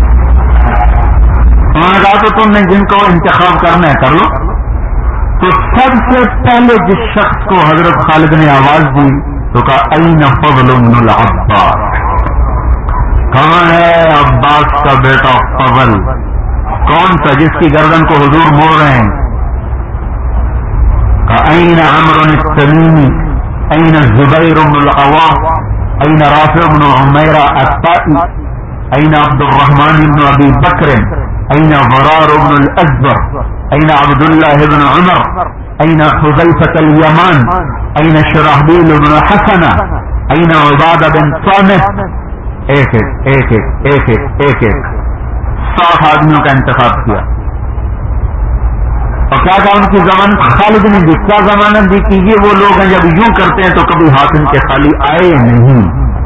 انہوں نے کہا تو تم نے جن کو انتخاب کرنا ہے کر لو. تو سب سے پہلے جس شخص کو حضرت خالد نے آواز دی تو کہا این فضل بن العباس, کہاں ہے عباس کا بیٹا فضل, کون سا جس کی گردن کو حضور موڑ رہے ہیں. این عمرو التمیمی, این الزبیر بن العوام, این رافع بن عمیرہ الطائی, این عبد الرحمن بن ابی بکر, این ضرار بن الازبر, این عبد اللہ بن عمر, این حذیفۃ الیمان, این شرحبیل بن حسنہ, این عبادہ بن صامت. ایک ایک ایک ایک ایک ایک ایک ایک ساٹھ آدمیوں کا انتخاب کیا. اور کیا کہا ان کی ضمانت خالد نے دی, کیا ضمانت دی کہ یہ وہ لوگ ہیں جب یوں کرتے ہیں تو کبھی ہاتھ ان کے خالی آئے نہیں.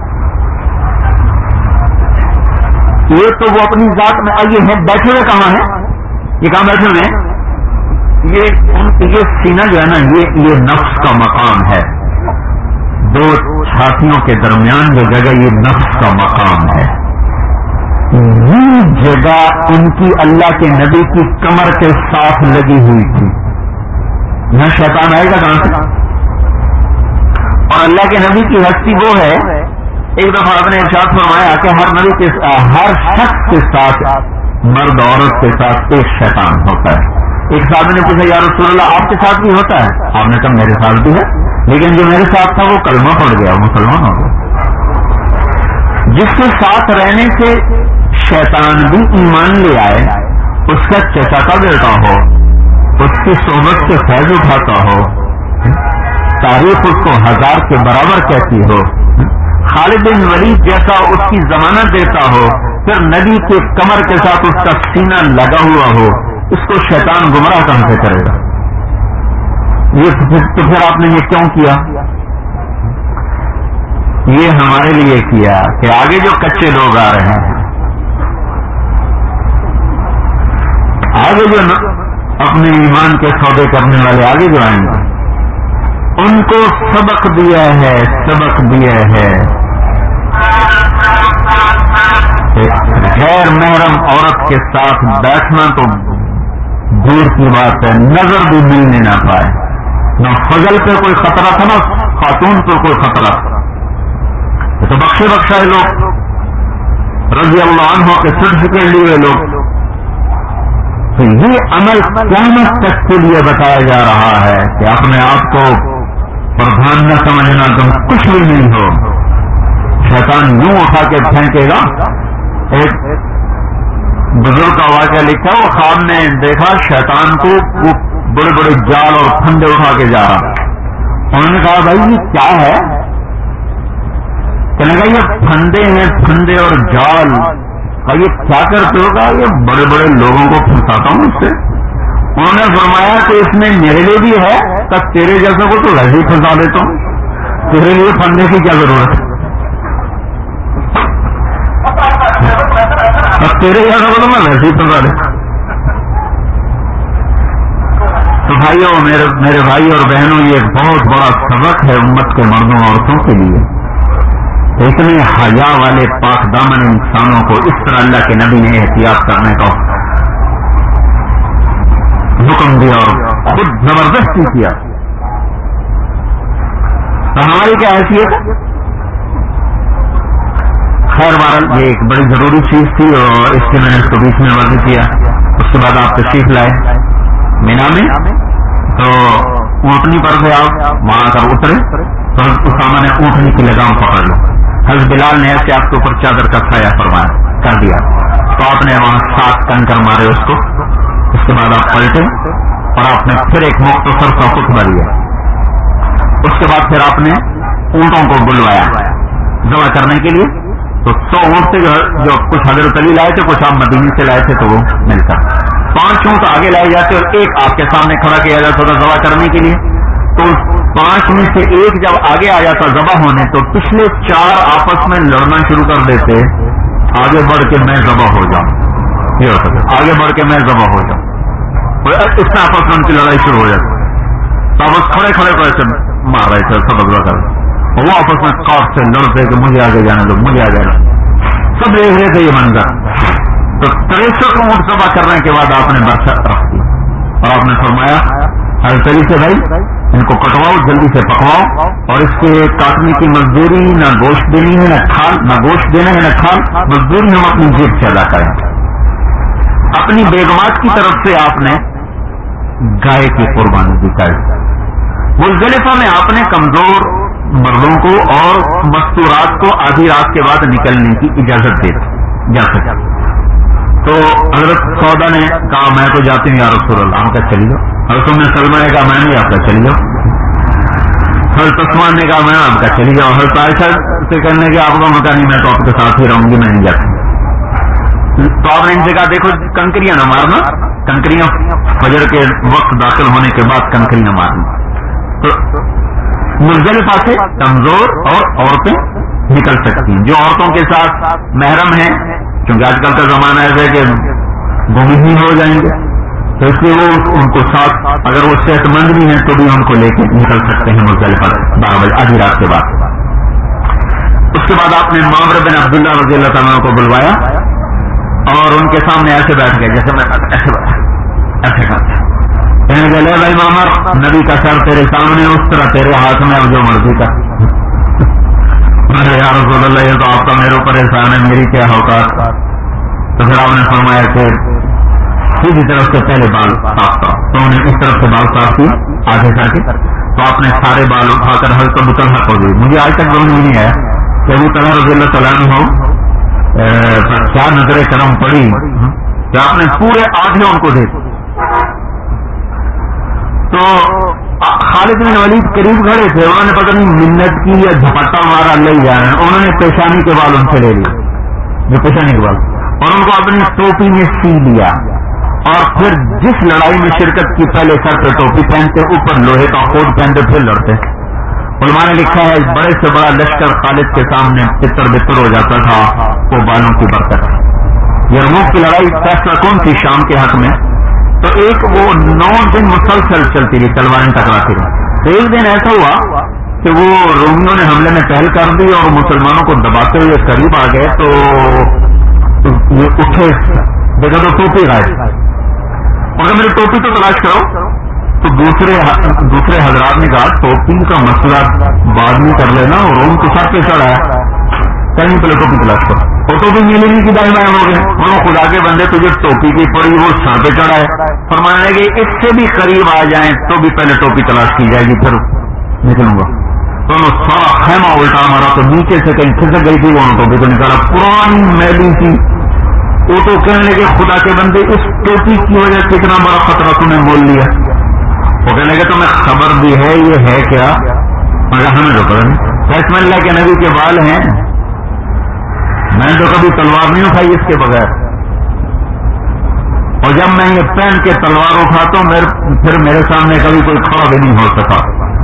یہ تو وہ اپنی ذات میں آئیے ہیں, بیٹھے ہوئے کہاں ہیں, یہ کہاں بیٹھے ہوئے ہیں, یہ یہ سینہ جو ہے نا یہ یہ نفس کا مقام ہے. دو چھاتیوں کے درمیان جو جگہ یہ نفس کا مقام ہے, یہ جگہ ان کی اللہ کے نبی کی کمر کے ساتھ لگی ہوئی تھی. یہاں شیطان آئے گا کہاں سے؟ اور اللہ کے نبی کی ہستی وہ ہے, ایک دفعہ آپ نے ارشاد فرمایا کہ ہر نبی کے ہر شخص کے ساتھ, مرد عورت کے ساتھ ایک شیطان ہوتا ہے. ایک صحابی نے پوچھا یا رسول اللہ آپ کے ساتھ بھی ہوتا ہے؟ آپ نے کہا میرے ساتھ بھی ہے, لیکن جو میرے ساتھ تھا وہ کلمہ پڑ گیا, وہ مسلمان ہو گیا. جس کے ساتھ رہنے سے شیطان بھی ایمان لے آئے, اس کا چچا کا بیٹا ہو, اس کی صحبت سے فیض اٹھاتا ہو, تاریخ اس کو ہزار کے برابر کہتی ہو, خالد بن ولید جیسا اس کی ضمانت دیتا ہو, پھر نبی کے کمر کے ساتھ اس کا سینہ لگا ہوا ہو, اس کو شیطان گمراہ کہاں سے کرے گا؟ یہ تو پھر آپ نے یہ کیوں کیا؟ یہ ہمارے لیے کیا کہ آگے جو کچے لوگ آ رہے ہیں, آگے جو اپنے ایمان کے سودے کرنے والے آگے جو آئیں گے, ان کو سبق دیا ہے, سبق دیا ہے. غیر محرم عورت کے ساتھ بیٹھنا تو دور کی بات ہے, نظر بھی ملنے نہ پائے. نہ فضل پہ کوئی خطرہ تھا, نہ خاتون پہ کوئی خطرہ تھا. تو بخشے بخشائے لوگ, رضی اللہ عنہ کے سرٹیفکیٹ لیے لوگ. تو یہ عمل قیامت تک کے لیے بتایا جا رہا ہے کہ اپنے آپ کو پردھان نہ سمجھنا, تم کچھ بھی نہیں ہو. شیطان یوں اٹھا کے پھینکے گا. ایک بزرگ کا واقعہ لکھا, وہ خواب نے دیکھا شیطان کو وہ بڑے بڑے جال اور پھندے اٹھا کے جا رہا. انہوں نے کہا بھائی یہ کیا ہے؟ کہنے لگا یہ پھندے ہیں, پھندے اور جال. کہا یہ کیا کرتے ہوگا؟ یہ بڑے بڑے لوگوں کو پھنساتا ہوں اس سے. انہوں نے فرمایا کہ اس میں میرے لیے بھی ہے, تب تیرے جیسے کو تو ویسے ہی پھنسا دیتا ہوں, تیرے لیے پھندے کی کیا ضرورت ہے؟ اب تیرے جیسے کو تو میں ویسے ہی پھنسا دیتا. تو بھائیوں، میرے میرے بھائی اور بہنوں، یہ ایک بہت بڑا سبق ہے امت کے مردوں عورتوں کے لیے. اتنے حیا والے پاک دامن انسانوں کو اس طرح اللہ کے نبی نے احتیاط کرنے کا حکم دیا اور خود زبردستی کیا. تو ہماری کیا حیثیت ہے؟ خیر بہرحال یہ ایک بڑی ضروری چیز تھی اور اس لیے میں نے اس کو بیچ میں واضح کیا. اس کے بعد آپ تشریف لائے مینا میں، تو اونٹنی پر سے آپ وہاں کر اترے تو اسامہ نے اونٹنی کی لگام پکڑ لی. حضرت بلال نے ایسے آپ کے اوپر چادر کا سایہ فرمایا کر دیا تو آپ نے وہاں سات کنکر مارے اس کو. اس کے بعد آپ پلٹے اور آپ نے پھر ایک مختصر سا خطبہ دیا. اس کے بعد پھر آپ نے اونٹوں کو بلوایا ذبح کرنے کے لیے. تو سو اونٹ سے جو کچھ حضرت علی لائے تھے، کچھ آپ مدینے سے لائے تھے، تو وہ مل کر پانچ اونٹ آگے لائے جاتے اور ایک آپ کے سامنے کھڑا کیا جاتا تھا ذبح کرنے کے لیے. تو پانچ میں سے ایک جب آگے آ جاتا ذبح ہونے تو پچھلے چار آپس میں لڑنا شروع کر دیتے، آگے بڑھ کے میں ذبح ہو جاؤں. یہ ہوتا تھا آگے بڑھ کے میں ذبح ہو جاؤں. اس میں آپس میں ان کی لڑائی شروع ہو جاتی. تو آپس کھڑے کھڑے کو ایسے مار رہے تھے سب ذبح کر اور وہ آپس میں کاٹ سے لڑتے کہ مجھے آگے جانے دو مجھے آگے جانا. سب دیکھ رہے تھے یہ منظر. تو تریسٹھ اونٹ ذبح کرنے کے بعد آپ نے برکت رکھ دی اور آپ نے فرمایا حضرت علی سے بھائی ان کو کٹواؤ، جلدی سے پکواؤ اور اس کے کاٹنے کی مزدوری نہ گوشت دینی ہے نہ کھال، نہ گوشت دینا ہے نہ کھال، مزدوری ہم اپنی جیب سے ادا کریں. اپنی بیگمات کی طرف سے آپ نے گائے کی قربانی دکھائی. مزدلفہ میں آپ نے کمزور مردوں کو اور مستورات کو آدھی رات کے بعد نکلنے کی اجازت دے جا سکے. تو حضرت سودا نے کہا میں تو جاتی ہوں یا رسول اللہ. ہم کا چلی جاؤ. حضرت ام سلمہ نے کہا میں نہیں آپ کا چلی جاؤ. حضرت عثمان نے کہا میں آپ کا چلی جاؤ. حضرت عائشہ سے کہنے کے آپ کا مکان نہیں، میں تو آپ کے ساتھ ہی رہوں گی، میں نہیں جاتی. تو آپ نے ان سے کہا دیکھو کنکریاں نہ مارنا، کنکریاں فجر کے وقت داخل ہونے کے بعد کنکریاں مارنا. تو مزدلفہ سے کمزور اور عورتیں نکل سکتی ہیں. جو عورتوں کے ساتھ محرم ہیں، کیونکہ آج کل کا زمانہ ایسا ہے کہ گمہین ہو جائیں گے، تو اس لیے وہ ان کو ساتھ اگر وہ صحت مند بھی ہیں تو بھی ان کو لے کے نکل سکتے ہیں مزدلفہ بارہ بجے آدھی رات کے بعد. اس کے بعد آپ نے معمر بن عبداللہ رضی اللہ تعالیٰ کو بلوایا اور ان کے سامنے ایسے بیٹھ گئے جیسے میں ایسے ایسے کرتے کہنے لگے لے بھائی معمر، نبی کا سر تیرے سامنے، اس طرح تیرے ہاتھ میں اب جو مرضی کا. یا رسول اللہ یہ تو آپ کا میرے اوپر احسان ہے، میری کیا اوقات. تو پھر آپ نے فرمایا کہ سیدھی طرف سے پہلے بال صاف کرو. تو انہوں نے اس طرف سے بال صاف کی آگے کر کے. تو آپ نے سارے بال اٹھا کر حضرت ابو طلحہ کو دی. مجھے آج تک سمجھ نہیں آیا کہ ابو طلحہ رضی اللہ تعالیٰ عنہ ہو کیا نظر کرم پڑی کہ آپ نے پورے آدھے ان کو دے. تو خالد بن ولید قریب کھڑے تھے، انہوں نے پتہ نہیں منت کی یا جھپٹا مارا لے جانا، انہوں نے پیشانی کے بال ان سے لے لیے، جو پیشانی کے بال، اور ان کو اپنی ٹوپی میں سی لیا. اور پھر جس لڑائی میں شرکت کی پہلے سر پہ ٹوپی پہنتے، اوپر لوہے کا کوٹ پہنتے، پھر لڑتے. علماء نے لکھا ہے بڑے سے بڑا لشکر خالد کے سامنے پتر بتر ہو جاتا تھا، وہ بالوں کی برکت. یرموک کی لڑائی فیصلہ کون تھی شام کے حق میں، تو ایک وہ نو دن مسلسل چلتی رہی، تلواریں ٹکراتی رہی. تو ایک دن ایسا ہوا کہ وہ رومیوں نے حملے میں پہل کر دی اور مسلمانوں کو دباتے ہوئے قریب آ گئے. تو یہ اٹھے، دیکھا تو ٹوپی غائب، اور میری ٹوپی تو تلاش کرو. تو دوسرے دوسرے حضرات نے کہا ٹوپی کا مسئلہ بعد میں کر لینا، اور روم تو سر پہ چڑھا ہے، کہیں پہلے ٹوپی تلاش کرو. اور ٹوپی ملی نہیں کی دائیں بائیں ہو گئے. انہوں خدا کے بندے تجھے ٹوپی کی پڑی، وہ سر پہ چڑھا ہے. فرمانے کہ اس سے بھی قریب آ جائیں تو بھی پہلے ٹوپی تلاش کی جائے گی، پھر نکلوں گا. تو انہوں سارا خیمہ الٹا مارا تو نیچے سے کہیں کھسک گئی تھی، وہ ٹوپی کو نکالا، پرانی میلی تھی. وہ تو کہنے لگے خدا کے بندے اس ٹوپی کی وجہ سے اتنا بڑا خطرہ تمہیں مول لیا. وہ کہنے لگے تمہیں خبر بھی ہے یہ ہے کیا؟ مگر ہمیں تو پتا نہیں. بسم اللہ کے نبی کے بال ہیں، میں نے تو کبھی تلوار نہیں اٹھائی اس کے بغیر، اور جب میں یہ پہن کے تلوار اٹھاتا ہوں پھر میرے سامنے کبھی کوئی کھڑا بھی نہیں ہو سکا.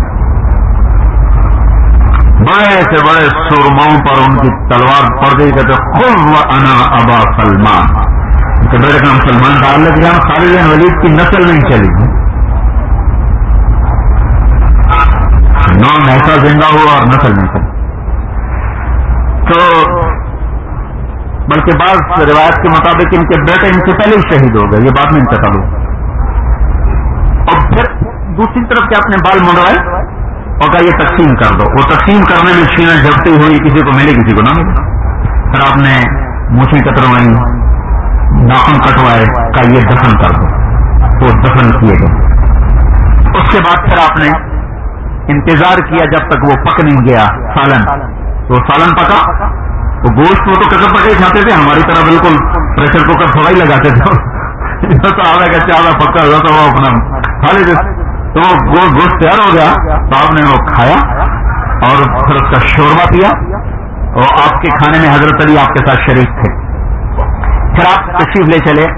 بڑے سے بڑے سرماؤں پر ان کی تلوار پڑ گئی. کہتے خود انا ابا سلمان، کہ میرے نام سلمان ڈال لگ جاؤں. خالد بن ولید کی نسل نہیں چلی. نام ایسا زندہ ہوا اور نسل نہیں چلی. تو بلکہ بعض روایت کے مطابق ان کے بیٹے ان سے پہلے ہی شہید ہو گئے, یہ بات میں انتقال ہو. اور پھر دوسری طرف کے اپنے بال منڈوائے اور کہا یہ تقسیم کر دو. وہ تقسیم کرنے میں چھینیں جھپٹی ہوئی, کسی کو ملے کسی کو نہ ملے. پھر آپ نے مونچھیں کتروائی, ناخن کٹوائے, کہا یہ دفن کر دو. وہ دفن کیے گئے. اس کے بعد پھر آپ نے انتظار کیا جب تک وہ پک نہیں گیا سالن. تو سالن پکا, وہ گوشت وہ تو کچھ پکے کھاتے تھے, ہماری طرح بالکل پریشر کوکر تھوڑا ہی لگاتے تھے. تو آدھا کا چاوڑا پکا ہوا تو وہ اپنا کھا لیتے. تو وہ گوشت تیار ہو گیا تو آپ نے وہ کھایا اور پھر اس کا شوربہ پیا. اور آپ کے کھانے میں حضرت علی آپ کے ساتھ شریک تھے. پھر آپ تشریف لے چلے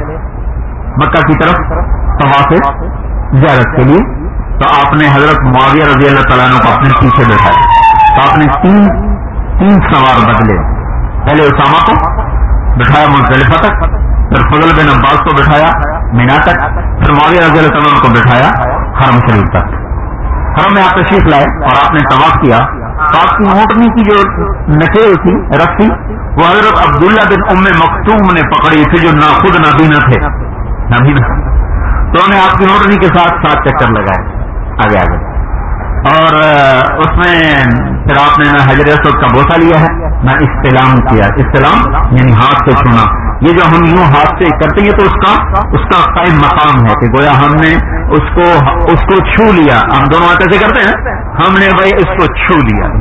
مکہ کی طرف طواف زیارت کے لیے. تو آپ نے حضرت معاویہ رضی اللہ تعالیٰ عنہ کو اپنے پیچھے بیٹھایا. تو آپ نے تین تین سوار بدلے. پہلے اسامہ کو بٹھایا مزدلفہ تک, پھر فضل بن عباس کو بٹھایا مینا تک, پھر معاویہ رضی اللہ تعالیٰ عنہ کو بٹھایا حرم شریف تک. حرم میں آپ تشریف لائے اور آپ نے طواف کیا. تو آپ کی اونٹنی کی جو نکیل تھی, رسی, وہ حضرت عبداللہ بن ام مکتوم نے پکڑی تھی, جو نہ خود نابینا تھے. نابینا تو انہیں آپ کی اونٹنی کے ساتھ سات چکر لگائے آگے آگے. اور اس میں پھر آپ نے نہ حجر اسود کا بوسہ لیا ہے نہ استلام کیا. استلام یعنی ہاتھ سے چھونا. یہ جو ہم یوں ہاتھ سے کرتے ہیں تو اس کا اس کا قائم مقام ہے کہ گویا ہم نے اس کو اس کو چھو لیا. ہم دونوں ہاتھ سے کرتے ہیں, ہم نے بھائی اس کو چھو لیا.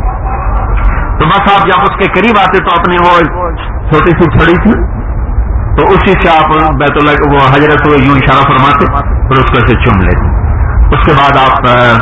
تو بس آپ جب اس کے قریب آتے تو اپنے وہ چھوٹی سی چھڑی تھی تو اسی سے آپ بیت اللہ وہ حجر اسود یوں اشارہ فرماتے پھر اس کو سے چوم لیتے. اس کے بعد آپ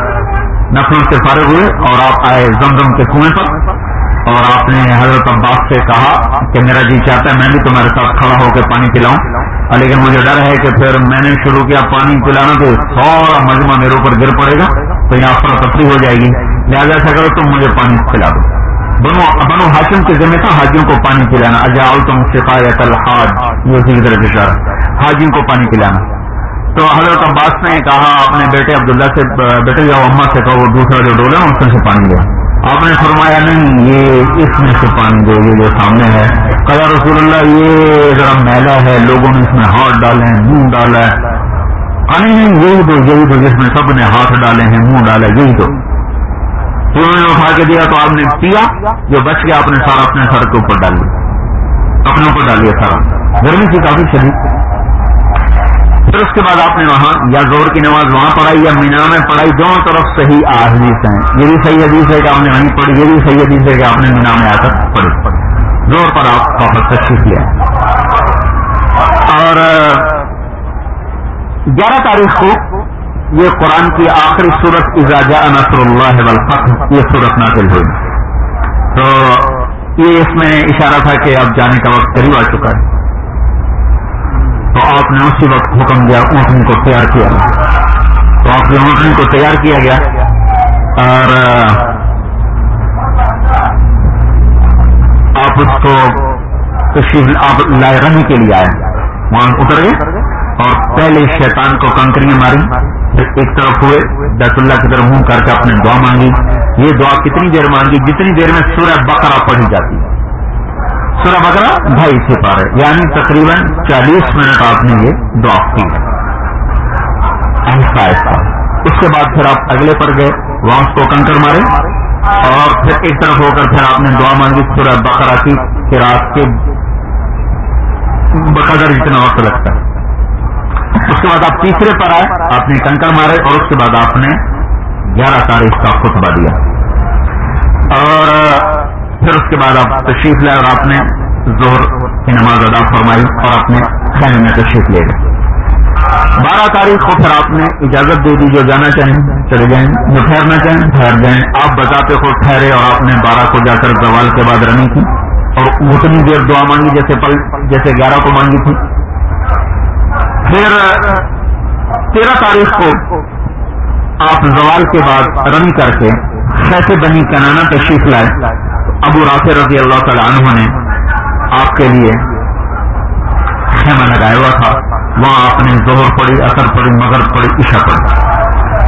نفلوں سے فارغ ہوئے اور آپ آئے زمزم کے کنویں پر. اور آپ نے حضرت عباس سے کہا کہ میرا جی چاہتا ہے میں بھی تمہارے ساتھ کھڑا ہو کے پانی پلاؤں, لیکن مجھے ڈر ہے کہ پھر میں نے شروع کیا پانی پلانا تو سارا مجمع میرے اوپر گر پڑے گا, تو یہاں افراتفری ہو جائے گی. لہٰذا ایسا کرو تم مجھے پانی پلا دو. بنو بنو ہاشم کے ذمہ تھا حاجیوں کو پانی پلانا. اجاؤ تم سقایت الحاج, یہ اسی کی طرف اشارہ, حاجیوں کو پانی پلانا. تو حضرت عباس نے کہا اپنے بیٹے عبداللہ سے, بیٹے یا اما سے کہو وہ دوسرا جو ڈول ہے اس میں سے پانی لیا. آپ نے فرمایا نہیں یہ اس میں سے پانی دو, یہ جو سامنے ہے. کہا رسول اللہ یہ ذرا میلا ہے, لوگوں نے اس میں ہاتھ ڈالے ہیں, منہ ڈالا ہے. نہیں یہی دو یہی دو جس میں سب نے ہاتھ ڈالے ہیں, منہ ڈالا, یہی دو. تو انہوں نے اٹھا کے دیا تو آپ نے پیا, جو بچ گیا آپ نے سارا اپنے سر کے اوپر ڈال لیا, اپنے اوپر ڈال لیا سارا. گرمی تھی کافی شدید. پھر اس کے بعد آپ نے وہاں یا زور کی نماز وہاں پڑھائی یا مینا میں پڑھائی. دونوں طرف صحیح احادیث ہیں. یہ بھی صحیح حدیث ہے کہ آپ نے وہیں پڑھی, یہ بھی صحیح حدیث ہے کہ آپ نے مینا میں آ کر پڑھی. زور پر آپ واپس تشریف لیا. اور گیارہ تاریخ کو یہ قرآن کی آخری سورت اذا جاء نصر اللہ والفتح یہ سورت نازل ہوئی. تو یہ اس میں اشارہ تھا کہ اب جانے کا وقت قریب آ چکا ہے. تو آپ نے اسی وقت حکم دیا اونٹنی کو تیار کیا. تو آپ کی اونٹنی کو تیار کیا گیا اور آپ اس کو تشریف آپ لائے رہنے کے لیے آئے. وہاں اتر گئے اور پہلے شیطان کو کنکریاں ماری, پھر ایک طرف ہوئے بیت اللہ کی طرف منہ کر کے اپنے دعا مانگی. یہ دعا کتنی دیر مانگی جتنی دیر میں سورہ بقرہ پڑھی جاتی ہے. سورہ بقرہ ڈھائی سے پارے یعنی تقریباً چالیس منٹ آپ نے یہ دعا کی آہستہ آہستہ. اس کے بعد پھر آپ اگلے پر گئے, وہاں اس کو کنکر مارے اور پھر ایک طرف ہو کر پھر آپ نے دعا مانگی سورہ بقرہ کی قرات کے بقدر جتنا وقت لگتا ہے. اس کے بعد آپ تیسرے پر آئے, آپ نے کنکر مارے اور اس کے بعد آپ نے گیارہ تاریخ کا خطبہ دیا. اور پھر اس کے بعد آپ تشریف لائے اور آپ نے ظہر کی نماز ادا فرمائی اور اپنے خیمے میں تشریف لے گئے. بارہ تاریخ کو پھر آپ نے اجازت دے دی, جو جانا چاہیں چلے جائیں, جو ٹھہرنا چاہیں ٹھہر جائیں. آپ بتاتے خود ٹھہرے اور آپ نے بارہ کو جا کر زوال کے بعد رمی کی اور اتنی دیر دعا مانگی جیسے پل جیسے گیارہ کو مانگی تھی. پھر تیرہ تاریخ کو آپ زوال کے بعد رمی کر کے خیف بنی کنانہ تشریف لائے. ابو رافع رضی اللہ تعالی عنہ نے آپ کے لیے خیمہ لگایا ہوا تھا. وہاں آپ نے ظہر پڑھی, اثر پڑھی, مغرب پڑھی, عشاء پڑھی.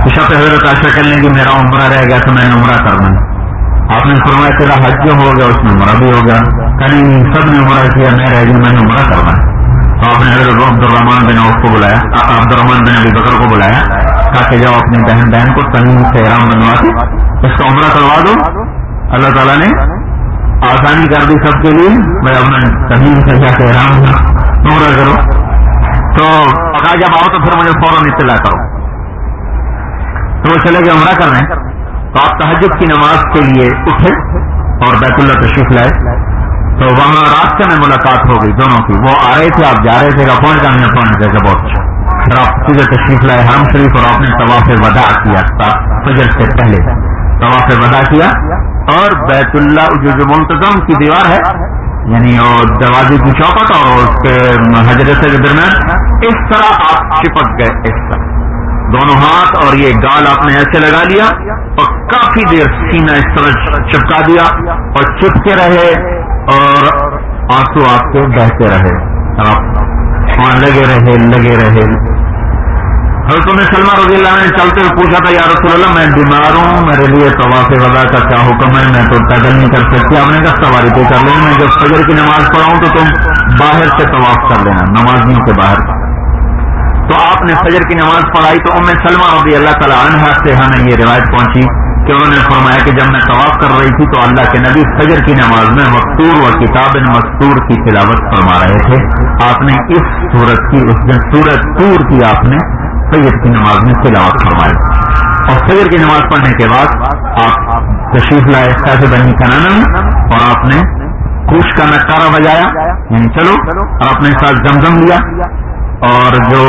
شب حضرت عائشہ کہنے لگی میرا عمرہ رہ گیا تو میں نے عمرہ کرنا ہے. آپ نے فرمایا تیرا حج جو ہو گیا اس میں عمرہ بھی ہو گیا. کہیں نہیں سب نے عمرہ کیا میں رہ گیا میں نے عمرہ کرنا ہے. تو آپ نے حضرت عبد الرحمان بن عوف کو بلایا, عبد الرحمان بن ابی بکر کو بلایا, کہا کہ جاؤ اپنی بہن بہن کو تنیم سے احرام بنوا کے اس کا عمرہ کروا دو. اللہ تعالیٰ نے آسانی کر دی سب کے لیے, میں اپنا تنیم سے جا کے احرام عمرہ کرو. تو کہا جب آؤ تو پھر مجھے فوراً اطلاع کرو. تو وہ چلے گئے عمرہ کرنے. تو آپ تہجد کی نماز کے لیے اٹھے اور بیت اللہ تشریف لائے. تو وہاں راستے میں ملاقات ہو گئی دونوں کی. وہ آ رہے تھے, آپ جا رہے تھے, کہ پہنچ جانے پہنچ گئے. بہت اچھا. پھر آپ سیدھے تشریف لائے حرم شریف اور آپ نے طواف وداع کیا. فجر سے پہلے طواف وداع کیا اور بیت اللہ جو جو منتظم کی دیوار ہے یعنی اور دروازے کی چوکٹ اور اس کے حجر کے درمیان اس طرح آپ چپک گئے. اس طرح دونوں ہاتھ اور یہ گال آپ نے ایسے لگا لیا اور کافی دیر سینہ اس طرح چپکا دیا اور چپکے رہے اور آنسو آپ کے بہتے رہے. آپ وہاں لگے رہے لگے رہے. حضرت ام سلمہ رضی اللہ عنہ نے چلتے ہوئے پوچھا تھا یا رسول اللہ میں بیمار ہوں, میرے لیے طواف وداع کا کیا حکم ہے, میں تو پیدل نہیں کر سکتی. آپ نے کہا سواری پہ کر لینا, میں جب فجر کی نماز پڑھاؤں تو تم باہر سے طواف کر لینا, نمازیوں کے باہر. تو آپ نے فجر کی نماز پڑھائی. تو ام سلمہ رضی اللہ تعالی عنہا سے ہمیں یہ روایت پہنچی کہ انہوں نے فرمایا کہ جب میں طواف کر رہی تھی تو اللہ کے نبی فجر کی نماز میں مستور و کتاب مستور کی تلاوت فرما رہے تھے. آپ نے اس سورت کی اس دن سورت طور کی آپ نے فجر کی نماز میں تلاوت فرمائی. اور فجر کی نماز پڑھنے کے بعد آپ تشریف لائے خیف بنی کنانہ میں اور آپ نے کوش کا نکارہ بجایا یعنی چلو, اور اپنے ساتھ زمزم لیا اور جو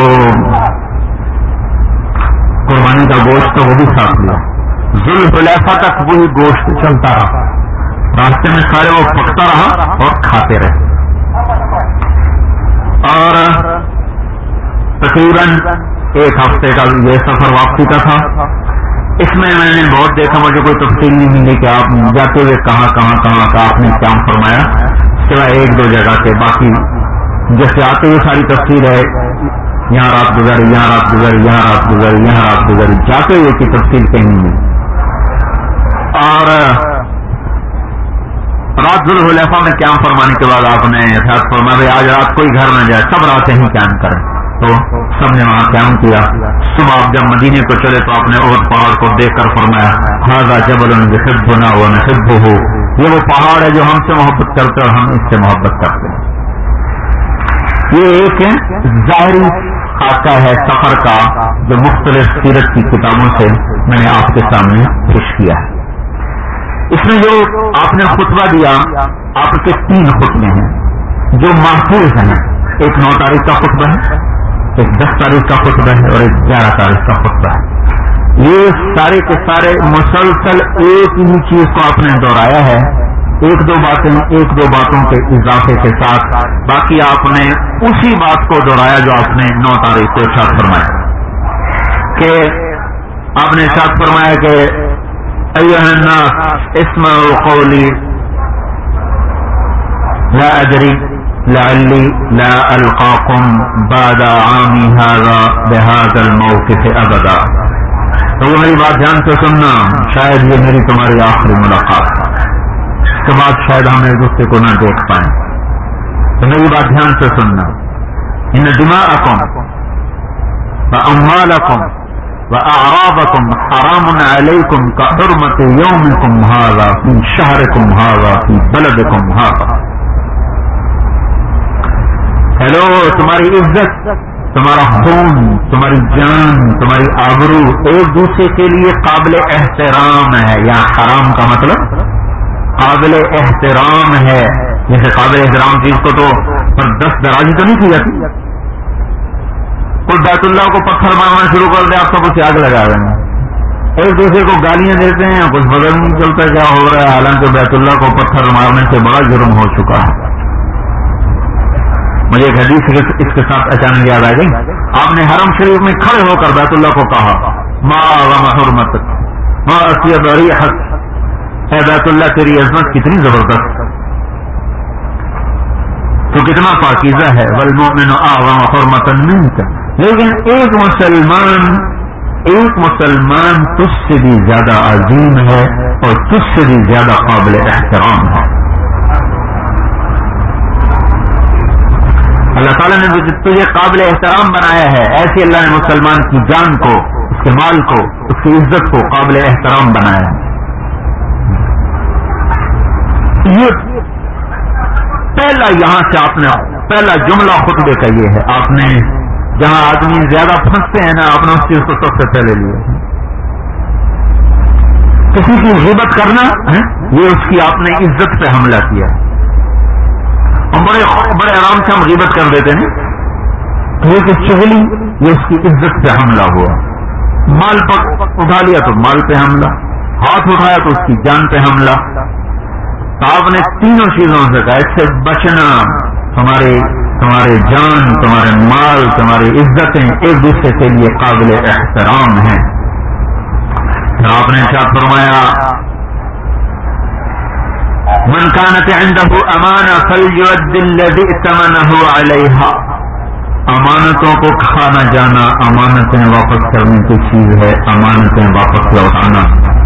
قربانی کا گوشت تھا وہ بھی ساتھ لیا. ذوالحلیفہ تک وہی گوشت چلتا رہا, راستے میں سارے وہ پکتا رہا اور کھاتے رہے. اور تقریباً ایک ہفتے کا یہ سفر واپسی کا تھا. اس میں میں نے بہت دیکھا, مجھے کوئی تفصیل نہیں ملی کہ آپ جاتے ہوئے کہاں کہاں کہاں کا آپ نے کیا فرمایا, سوائے ایک دو جگہ کے. باقی جیسے آتے ہوئے ساری تفصیل ہے, یہاں رات گزاری یہاں رات گزاری یہاں رات گزاری یہاں رات گزاری, جاتے ہوئے کی تفصیل کہیں نہیں. اور رات ذوالحلیفہ میں قیام فرمانے کے بعد آپ نے احساس فرمایا آج رات کوئی گھر نہ جائے, سب راتیں ہی قیام کریں. تو سب نے وہاں قیام کیا. صبح آپ جب مدینے کو چلے تو آپ نے احد پہاڑ کو دیکھ کر فرمایا ھذا جبل یحبنا ونحبہ, یہ وہ پہاڑ ہے جو ہم سے محبت کرتے اور ہم اس سے محبت کرتے ہیں. یہ ایک ظاہری خاکہ ہے سفر کا جو مختلف سیرت کی کتابوں سے میں نے آپ کے سامنے پیش کیا ہے. اس میں جو آپ نے خطبہ دیا, آپ کے تین خطبے ہیں جو محفوظ ہیں. ایک نو تاریخ کا خطبہ ہے, ایک دس تاریخ کا خطبہ ہے اور ایک گیارہ تاریخ کا خطبہ ہے. یہ سارے کے سارے مسلسل ایک ہی چیز کو آپ نے دہرایا ہے, ایک دو باتیں ایک دو باتوں کے اضافے کے ساتھ. باقی آپ نے اسی بات کو دہرایا جو آپ نے نو تاریخ کو ارشاد فرمایا کہ آپ نے ارشاد فرمایا کہ ایھا الناس اسمعوا قولی لا ادری لعلی لا القاکم بعد عامی ھذا بھذا الموقف ابدا. تو میری بات دھیان سے سننا, شاید یہ میری تمہاری آخری ملاقات ہے, اس کے بعد شاید ہم ایک دوسرے کو نہ دیکھ پائیں. تو میری بات دھیان سے سننا. ان دماءکم واموالکم واعراضکم حرام علیکم کحرمۃ یومکم ھذا فی شہرکم ھذا فی بلدکم ھذا. ہیلو, تمہاری عزت, تمہارا خون, تمہاری جان, تمہاری آبرو ایک دوسرے کے لیے قابل احترام ہے. یا حرام کا مطلب قابل احترام ہے. جیسے قابل احترام چیز کو تو پر دست درازی تو نہیں کی جاتی. کوئی بیت اللہ کو پتھر مارنا شروع کر دے, آپ سب اسے آگ لگا دیں گے. ایک دوسرے کو گالیاں دیتے ہیں, کچھ بدل نہیں چلتا کیا ہو رہا ہے, حالانکہ بیت اللہ کو پتھر مارنے سے بڑا جرم ہو چکا ہے. مجھے ایک حدیث اس کے ساتھ اچانک یاد آ گئی. آپ نے حرم شریف میں کھڑے ہو کر بیت اللہ کو کہا ما اعظم حرمتک ما اطیب ریحک, اے بیت اللہ تیری عظمت کتنی زبردست, تو کتنا پاکیزہ ہے. والمؤمن اعظم حرمتا منک. لیکن ایک مسلمان ایک مسلمان تجھ سے بھی زیادہ عظیم ہے اور تجھ سے بھی زیادہ قابل احترام ہے. اللہ تعالیٰ نے تجھے قابل احترام بنایا ہے، ایسے اللہ نے مسلمان کی جان کو، اس کے مال کو، اس کی عزت کو قابل احترام بنایا ہے. یہ پہلا یہاں سے آپ نے پہلا جملہ خطبے کا یہ ہے. آپ نے جہاں آدمی زیادہ پھنستے ہیں نا، آپ نے اس چیز کو سب سے پہلے لیا. کسی کی غیبت کرنا یہ اس کی آپ نے عزت پہ حملہ کیا. اور بڑے بڑے آرام سے ہم غیبت کر دیتے ہیں، یہ کہ چغلی یہ اس کی عزت پہ حملہ ہوا. مال پر اٹھا لیا تو مال پہ حملہ، ہاتھ اٹھایا تو اس کی جان پہ حملہ. تو آپ نے تینوں چیزوں سے کہا اس سے بچنا. تمہارے تمہارے جان، تمہارے مال، تمہاری عزتیں ایک دوسرے کے لیے قابل احترام ہیں. پھر آپ نے کیا فرمایا، من كانت عنده امانہ فليؤد الذي ائتمنه عليها. امانتوں کو کھانا جانا، امانتیں واپس کرنے کی چیز ہے، امانتیں واپس لوٹانا.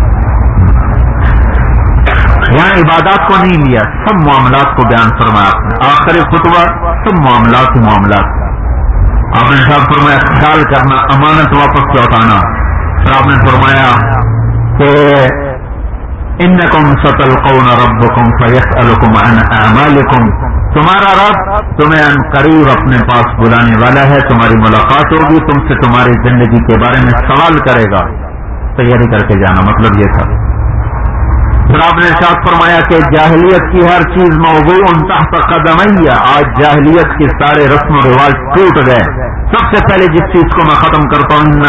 یہاں عبادات کو نہیں لیا، سب معاملات کو بیان فرمایا آپ نے. آخری خطبہ سب معاملات معاملات آپ نے صاحب فرمایا خیال کرنا، امانت واپس لوٹانا. پھر آپ نے فرمایا کہ انکم ستلقون ربکم فیسألکم عن اعمالکم. تمہارا رب تمہیں ان قریب اپنے پاس بلانے والا ہے، تمہاری ملاقات ہوگی، تم سے تمہاری زندگی کے بارے میں سوال کرے گا. تیاری کر کے جانا، مطلب یہ تھا. پھر آپ نے ارشاد فرمایا کہ جاہلیت کی ہر چیز موضوع تحت قدمیہ. آج جاہلیت کے سارے رسم و رواج ٹوٹ گئے. سب سے پہلے جس چیز کو میں ختم کرتا ہوں،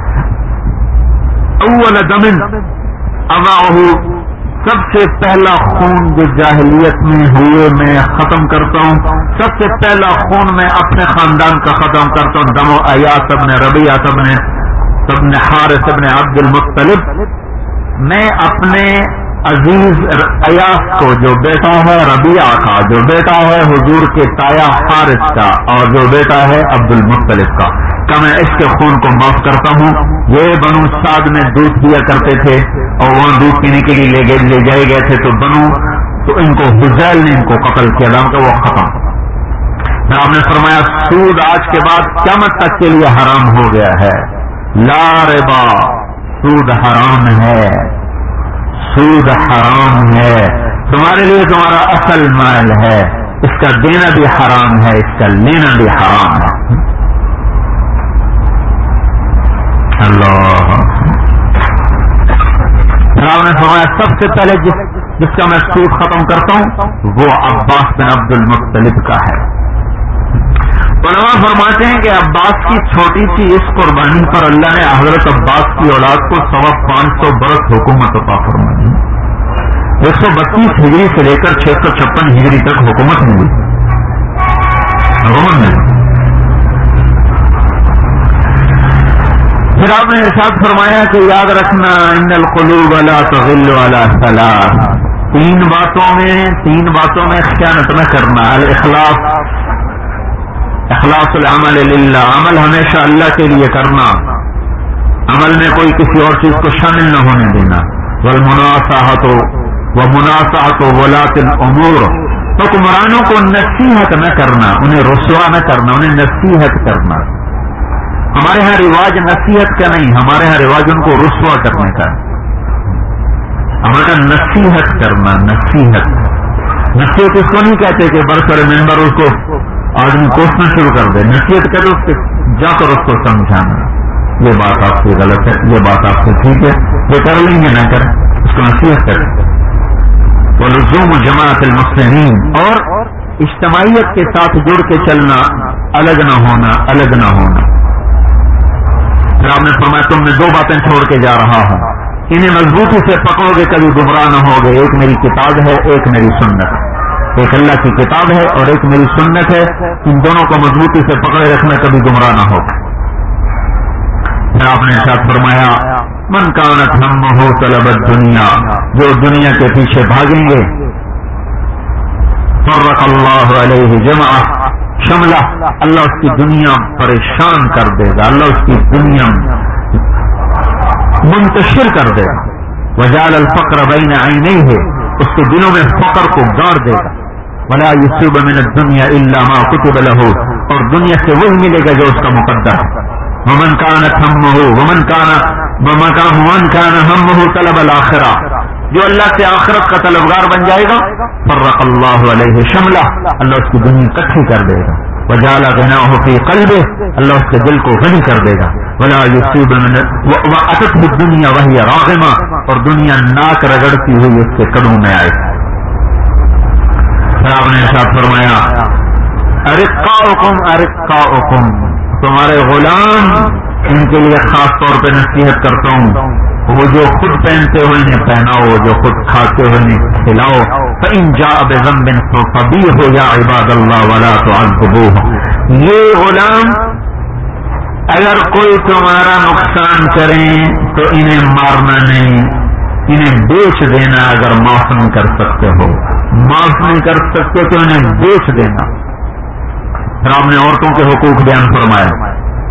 اول دم اضعه، سب سے پہلا خون جو جاہلیت میں ہوئے میں ختم کرتا ہوں. سب سے پہلا خون میں اپنے خاندان کا ختم کرتا ہوں. دم و ایاس ابن ربیعہ ابن ابن حارث ابن عبد المطلب. میں اپنے عزیز ایاس کو، جو بیٹا ہے ربیعہ کا، جو بیٹا ہے حضور کے تایا حارث کا، اور جو بیٹا ہے عبد المطلب کا، کہ میں اس کے خون کو معاف کرتا ہوں. یہ بنو سعد میں دودھ پیا کرتے تھے اور وہاں دودھ پینے کے لیے لے گئے لے جائے گئے تھے، تو بنو تو ان کو حذیل نے ان کو قتل کیا، نام کا وہ ختم. پھر آپ نے فرمایا سود آج کے بعد قیامت تک کے لیے حرام ہو گیا ہے. لا ربا، سود حرام ہے، سود حرام ہے. تمہارے لیے تمہارا اصل مال ہے، اس کا دینا بھی حرام ہے، اس کا لینا بھی حرام ہے. اللہ. آپ نے فرمایا سب سے پہلے جس جس کا میں سود ختم کرتا ہوں وہ عباس بن عبد المطلب کا ہے. علماء فرماتے ہیں کہ عباس کی چھوٹی سی اس قربانی پر اللہ نے حضرت عباس کی اولاد کو سوا پانچ سو برس حکومت عطا فرمائی. ایک سو بتیس ہجری سے لے کر چھ سو چھپن ہجری تک حکومت ملی حکومت ملی پھر آپ نے ارشاد فرمایا کہ یاد رکھنا ان القلوب لا تغل ولا ثلاث. تین باتوں میں تین باتوں میں خیانت نہ کرنا. الاخلاص، اخلاص العمل للہ، عمل ہمیشہ اللہ کے لیے کرنا، عمل میں کوئی کسی اور چیز کو شامل نہ ہونے دینا. والمناصحۃ ومناصحۃ ولاۃ الامور، حکمرانوں کو نصیحت نہ کرنا، انہیں رسوا نہ کرنا، انہیں نصیحت کرنا. ہمارے ہاں رواج نصیحت کا نہیں، ہمارے ہاں رواج ان کو رسوا کرنے کا. ہمارا نصیحت کرنا، نصیحت نصیحت اس کو نہیں کہتے کہ برسر ممبر اس کو آدمی کوسنا شروع کر دے. نصیحت کر اس کے جا کر اس کو سمجھانا، یہ بات آپ سے غلط ہے، یہ بات آپ سے ٹھیک ہے، یہ کر لیں گے نہ کر اس کو نصیحت کریں. ولزوم جماعت المسلمین، اور اجتماعیت کے ساتھ جڑ کے چلنا، الگ نہ ہونا، الگ نہ ہونا. پھر آپ نے فرمایا تم نے دو باتیں چھوڑ کے جا رہا ہوں، انہیں مضبوطی سے پکڑو گے کبھی گمراہ نہ ہوگے. ایک میری کتاب ہے، ایک میری سنت. ایک اللہ کی کتاب ہے اور ایک میری سنت ہے. ان دونوں کو مضبوطی سے پکڑے رکھنا، کبھی گمراہ نہ ہوگا. پھر آپ نے ارشاد فرمایا من کانت ہمہ طلب الدنیا، جو دنیا کے پیچھے بھاگیں گے، فرق اللہ علیہ جمعہ شملہ، اللہ اس کی دنیا پریشان کر دے گا، اللہ اس کی دنیا منتشر کر دے گا. وجعل الفقر بین عینیہ، اس کے دلوں میں فقر کو گاڑ دے گا. ولا یصیب من الدنیا الا ما کتب له، اور دنیا سے وہی ملے گا جو اس کا مقدر ہے. ومن كانت همه ومن كان ومن كان همه طلب الاخرہ، جو اللہ سے آخرت کا طلبگار بن جائے گا، فرق اللہ علیہ شملہ، اللہ اس کی دنیا اکٹھی کر دے گا. وجعل غناه في قلبه، اللہ اس کے دل کو غنی کر دے گا. ولا يصيب من واتته الدنيا وهي راغمہ، اور دنیا ناک رگڑتی ہوئی اس کے قدموں میں آئے. پھر آپ نے ارشاد فرمایا ارقاؤکم ارقاؤکم، تمہارے غلام، ان کے لیے خاص طور پہ نصیحت کرتا ہوں، وہ جو خود پہنتے ہوئے انہیں پہناؤ، جو خود کھاتے ہوئے انہیں کھلاؤ. فإن جاء بذنب فقبیحوا یا عباد اللہ ولا تعذبوه، یہ غلام اگر کوئی تمہارا نقصان کریں تو انہیں مارنا نہیں، انہیں بیچ دینا. اگر معاف نہیں کر سکتے ہو، معاف نہیں کر سکتے تو انہیں بیچ دینا. پھر آپ نے عورتوں کے حقوق بیان فرمایا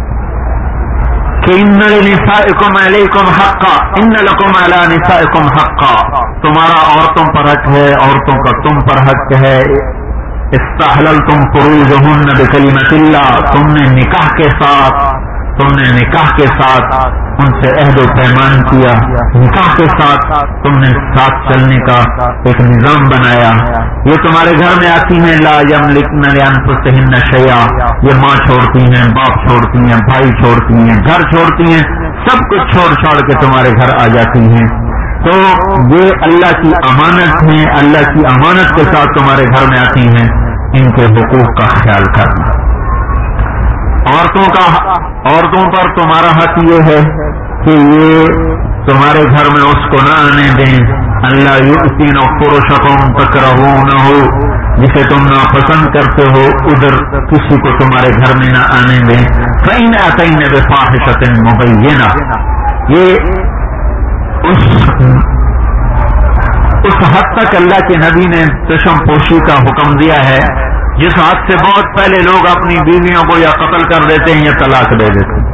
کہ ان لنسائکم علیکم حقا ان لکم علی نسائکم حقا، تمہارا عورتوں پر حق ہے، عورتوں کا تم پر حق ہے. استحللتم فروجہن بکلمۃ اللہ، تم نے نکاح کے ساتھ تم نے نکاح کے ساتھ ان سے عہد و پیمان کیا، نکاح کے ساتھ تم نے ساتھ چلنے کا ایک نظام بنایا. یہ تمہارے گھر میں آتی ہیں، لا یملکن لانفسہن شیئا، یہ ماں چھوڑتی ہیں، باپ چھوڑتی ہیں، بھائی چھوڑتی ہیں، گھر چھوڑتی ہیں، سب کچھ چھوڑ چھاڑ کے تمہارے گھر آ جاتی ہیں. تو یہ اللہ کی امانت ہیں، اللہ کی امانت کے ساتھ تمہارے گھر میں آتی ہیں. ان کے حقوق کا خیال کرنا. عورتوں کا عورتوں پر تمہارا حق یہ ہے کہ یہ تمہارے گھر میں اس کو نہ آنے دیں. اللہ یؤتین فرشکم تکرہونہ، جسے تم ناپسند کرتے ہو ادھر کسی کو تمہارے گھر میں نہ آنے دیں. فإن أتین بفاحشۃ مبینہ، یہ اس اس حد تک اللہ کے نبی نے چشم پوشی کا حکم دیا ہے جس حد سے بہت پہلے لوگ اپنی بیویوں کو یا قتل کر دیتے ہیں یا طلاق دے دیتے ہیں.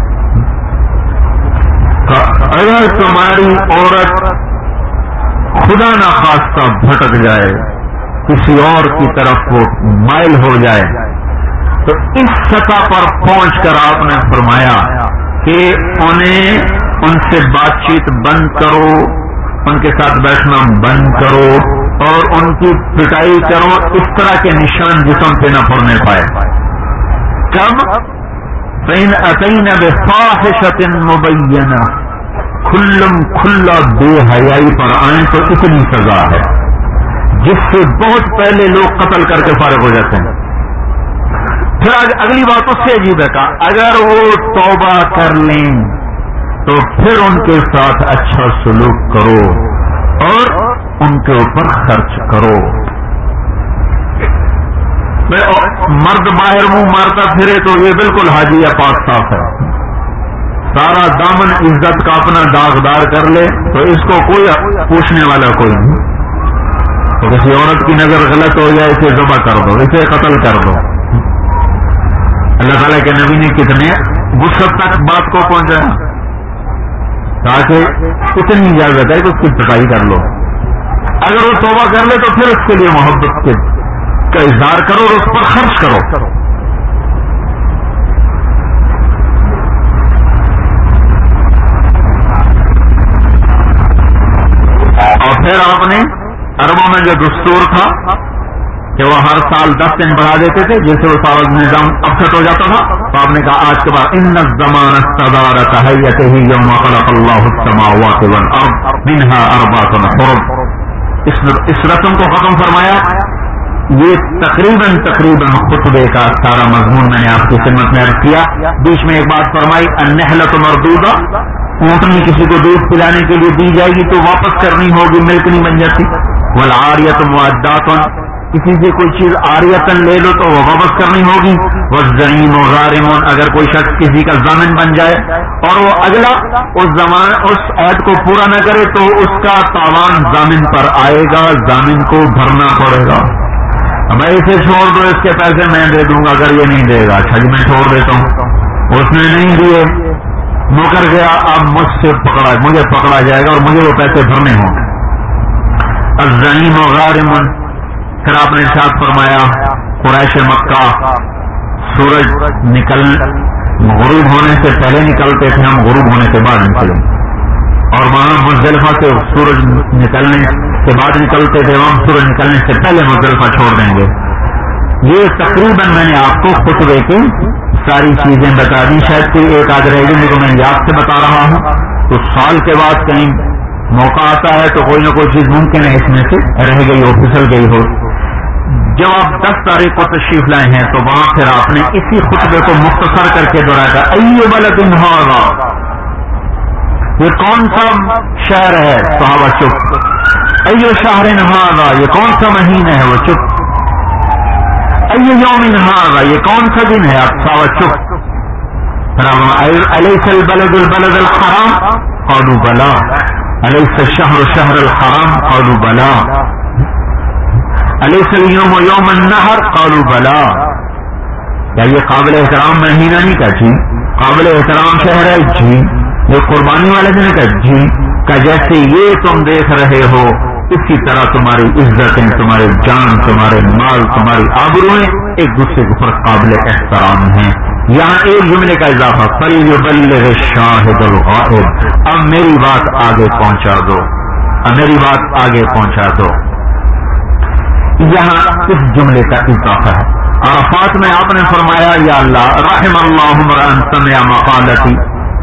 اگر تمہاری عورت خدا نہ خواستہ بھٹک جائے، کسی اور کی طرف وہ مائل ہو جائے، تو اس سطح پر پہنچ کر آپ نے فرمایا کہ انہیں ان سے بات چیت بند کرو، ان کے ساتھ بیٹھنا بند کرو اور ان کی پٹائی کرو، اس طرح کے نشان جسم پہ نہ پڑنے پائے. کب؟ فإن أتین بفاحشۃ مبینہ، کھلم کھلا بے حیائی پر آئیں تو اتنی سزا ہے جس سے بہت پہلے لوگ قتل کر کے فارغ ہو جاتے ہیں. پھر اگلی بات اس سے عجیب ہے کہ اگر وہ توبہ کر لیں تو پھر ان کے ساتھ اچھا سلوک کرو اور ان کے اوپر خرچ کرو. مرد باہر منہ مارتا پھرے تو یہ بالکل حاجی یا پاک صاف ہے. سارا دامن عزت کا اپنا داغدار کر لے تو اس کو کوئی پوچھنے والا کوئی نہیں. تو کسی عورت کی نظر غلط ہو جائے اسے ذبح کر دو، اسے قتل کر دو. اللہ تعالیٰ کے نبی نے کتنے غصت تک بات کو پہنچایا تاکہ اتنی اجازت ہے کہ اس کی پٹائی کر لو. اگر وہ توبہ کر لے تو پھر اس کے لیے محبت کے کا اظہار کرو اور اس پر خرچ کرو. اور پھر آپ نے عربوں میں جو دستور تھا کہ وہ ہر سال دس دن بڑھا دیتے تھے جس سے وہ سارا نظام اپسٹ ہو جاتا تھا، تو آپ نے کہا آج کے بعد ان الزمان استدار کہیته یوم خلق اللہ السماوات والارض منها اربعۃ حرم. اس رسم کو ختم فرمایا. یہ تقریباً تقریباً خطبے کا سارا مضمون میں نے آپ کی خدمت میں عرض کیا. بیچ میں ایک بات فرمائی النحلۃ مردودہ، اونٹنی کسی کو دودھ پلانے کے لیے دی جائے گی تو واپس کرنی ہوگی، ملک نہیں بن جاتی. والعاریۃ معدات، کسی سے کوئی چیز عاریتاً لے لو تو وہ واپس کرنی ہوگی. والزعیم غارم، اگر کوئی شخص کسی کا ضامن بن جائے اور وہ اگلا اس زمان اس عہد کو پورا نہ کرے تو اس کا تاوان ضامن پر آئے گا، ضامن کو بھرنا پڑے گا. میں اسے چھوڑ دو، اس کے پیسے میں دے دوں گا، اگر یہ نہیں دے گا اچھا جی میں چھوڑ دیتا ہوں. اس نے نہیں دیے मुकर गया, अब मुझसे पकड़ा मुझे पकड़ा जाएगा और मुझे वो पैसे भरने होंगे। अज़नीम गारिमुन, फिर आपने इरशाद फरमाया कुरैश मक्का सूरज निकल गुरूब होने से पहले निकलते थे, हम गुरूब होने के बाद निकले, और वहां मुज़दलिफा से सूरज निकलने के बाद निकलते थे, वहां सूरज निकलने से पहले मुज़दलिफा छोड़ देंगे। ये तकरीबन मैंने आपको खुतबे की सारी चीजें बता दी, शायद कोई एक आध रह गई जो मैं याद से बता रहा हूं। तो साल के बाद कहीं मौका आता है तो कोई ना कोई चीज मुमकिन है इसमें से रह गई हो, फिसल गई हो। जब आप दस तारीख को तशरीफ लाए हैं तो वहां फिर आपने इसी खुतबे को मुख्तसर करके दोहराया था, अय्यु बलदिन हाज़ा, ये कौन सा शहर है? सहाबा चुप। अय्यु शहरिन हाज़ा, ये कौन सा महीना है? वो चुप। अय्यु यौमिन हाज़ा, ये कौन सा दिन है? आप सहाबा चुप। अलैसल बलदुल बलदुल हराम, क़ालू बला। अलैसल शहरु शहरुल हराम, क़ालू बला। अलैसल यौम यौमुन नहर, क़ालू बला। क्या ये काबिल एहतराम महीना नहीं का? जी। काबिल एहतराम शहर है? जी। ये कुर्बानी वाले दिन का? जी। का जैसे ये तुम देख रहे हो इसी तरह तुम्हारी इज्जतें, तुम्हारे जान, तुम्हारे माल, तुम्हारी आबरूएं एक दूसरे के ऊपर काबिल एहतराम हैं। यहाँ एक जुमले का इजाफा, फल्युबल्लिग़ शाहिदुल गाइब, अब मेरी बात आगे पहुंचा दो, अब मेरी बात आगे पहुंचा दो। यहाँ इस जुमले का इजाफा है। अराफात में आपने फरमाया, या अल्लाह रहमल्लाहु मरअन समिअ मक़ालती,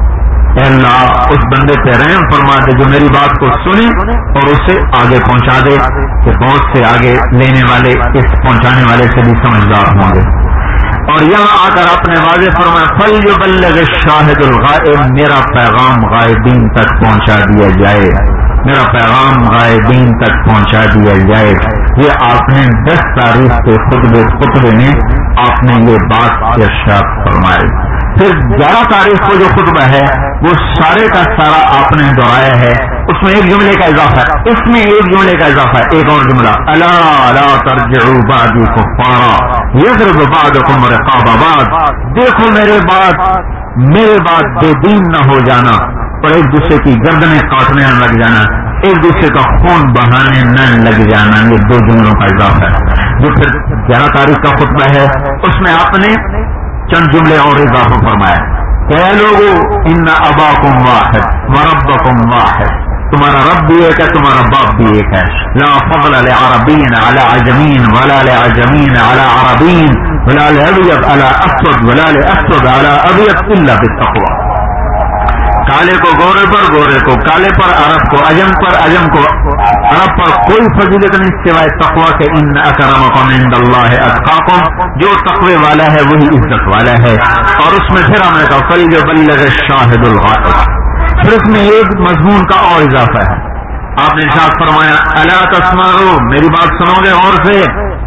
अल्लाह उस बंदे पे रहम फरमा दे जो मेरी बात को सुने और उसे आगे पहुंचा दे, कि बहुत से आगे लेने वाले इस पहुंचाने वाले से भी समझदार होंगे। और यहाँ आकर आपने वाज़ेह फरमाया, फल्युबल्लिग़ शाहिदुल गाइब, मेरा पैगाम गायबीन तक पहुंचा दिया जाए, मेरा पैगाम गायबीन तक पहुंचा दिया जाए। ये आपने दस तारीख के खुतबे खुतबे में आपने ये बात इरशाद फरमाई। फिर ग्यारह तारीख को जो खुतबा है वो सारे का सारा आपने दोहराया है, उसमें एक जुमले का इजाफा है, इसमें एक जुमले का इजाफा है, एक और जुमला, अला ला तर्जिउ बादी कुफ्फारा यज़रिबु बादुकुम रिक़ाब बाद, देखो मेरे बाद मेरे बाद बेदीन न हो जाना और एक दूसरे की गर्दनें काटने न लग जाना, एक दूसरे का खून बहाने न लग जाना। ये दो जुमलों का इजाफा है। जो फिर ग्यारह तारीख का खुतबा है उसमें आपने चंद जुमले और इजाफा फरमाया, क्या लोगो इन्ना अबाकुम वाहिद व रब्बकुम वाहिद, तुम्हारा रब भी एक है, तुम्हारा बाप भी एक है। ला फज़ल लिअरबिय्यिन अला अजमीन वला लिअजमीन अला अरबिय्यिन वला लिअबयद अला अस्वद वला लिअस्वद अला अबयद इल्ला बित्तक़वा, काले को गोरे पर, गोरे को काले पर, अरब को अजम पर, अजम को अरब पर कोई फजीलत नहीं सिवाय तक़वा के। इन्न अकरमकुम इंदल्लाहि अत्क़ाकुम, जो तक़वे वाला है वही इज्जत वाला है। और उसमें फिर हमने कहा फल्युबल्लिग़ शाहिदुल गाइब, फिर उसमें एक मजमून का और इजाफा है। आपने इरशाद फरमाया, अला तस्माऊ, मेरी बात सुनोगे और से,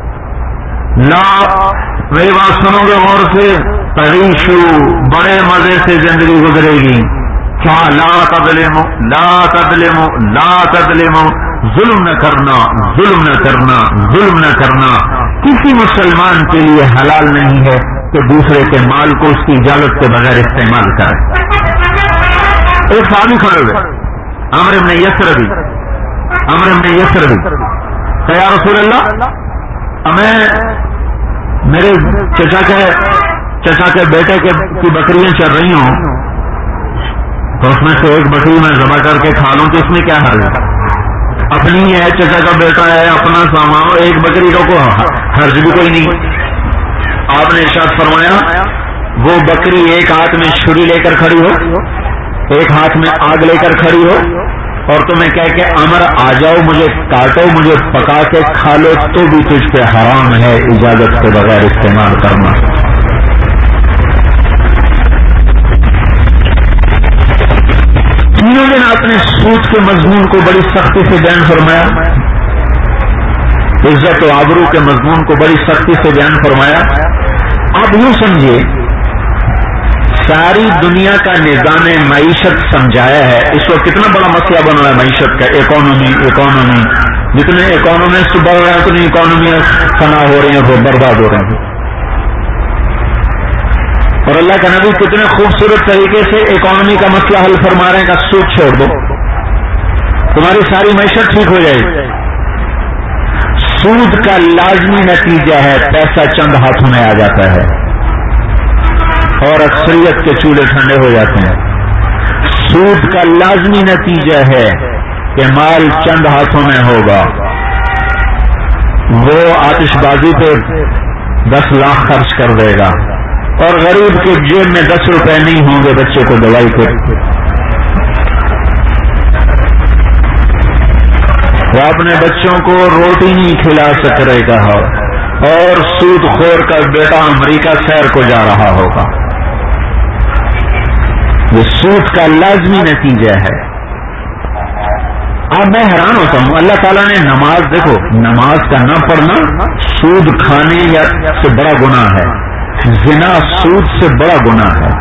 ला मेरी बात सुनोगे और से, तईशु, बड़े मजे से जिंदगी गुजरेगी। क्या ला तज़लिमु ला तज़लिमु ला तज़लिमु, जुल्म न करना, जुल्म न करना, जुल्म न करना। किसी मुसलमान के लिए हलाल नहीं है कि दूसरे के माल को उसकी इजाजत के बगैर इस्तेमाल करे। एक साहबी खड़े हुए, अमर इब्न यसरबी, अमर इब्न यसरबी, क्या रसूल अल्लाह, मैं मेरे चचा के चचा के बेटे के की बकरियां चल रही हूं, तो उसमें से एक बकरी मैं ज़बह करके खा लूं तो इसमें क्या हर्ज है? अपनी है, चचा का बेटा है, अपना सामान, एक बकरी का को हर्ज भी कोई नहीं। आपने इरशाद फरमाया, वो बकरी एक हाथ में छुरी लेकर खड़ी हो, एक हाथ में आग लेकर खड़ी हो, और तुम्हें कह के अमर आ जाओ, मुझे काटो, मुझे पका के खा लो, तो भी तुझ पे हराम है इजाजत के बगैर इस्तेमाल करना। तीनों दिन आपने सूद के मजमून को बड़ी सख्ती से बयान फरमाया, इज्जत और आबरू के मजमून को बड़ी सख्ती से बयान फरमाया। आप यूं समझिए, सारी दुनिया का निजाम मईशत समझाया है। इस वक्त कितना बड़ा मसला बन रहा है मईशत का, इकोनॉमी इकोनॉमी जितने इकोनॉमिस्ट बढ़ रहे हैं उतनी इकोनॉमी फना हो रही है, वो बर्बाद हो रहे हैं। اور اللہ کا نبی کتنے خوبصورت طریقے سے اکانومی کا مسئلہ حل فرما رہے ہیں کہ سود چھوڑ دو، تمہاری ساری معیشت ٹھیک ہو جائے گی۔ سود کا لازمی نتیجہ ہے پیسہ چند ہاتھوں میں آ جاتا ہے اور اکثریت کے چولہے ٹھنڈے ہو جاتے ہیں۔ سود کا لازمی نتیجہ ہے کہ مال چند ہاتھوں میں ہوگا، وہ آتش بازی پہ دس لاکھ خرچ کر دے گا اور غریب کے جیب میں دس روپے نہیں ہوں گے بچے کو دوائی کے، وہ اپنے بچوں کو روٹی نہیں کھلا سک رہے گا اور سود خور کا بیٹا امریکہ سیر کو جا رہا ہوگا۔ یہ سود کا لازمی نتیجہ ہے۔ اب میں حیران ہوتا ہوں، اللہ تعالیٰ نے نماز، دیکھو نماز کا نہ پڑھنا سود کھانے یا سے بڑا گناہ ہے، زنا سود سے بڑا گناہ ہے،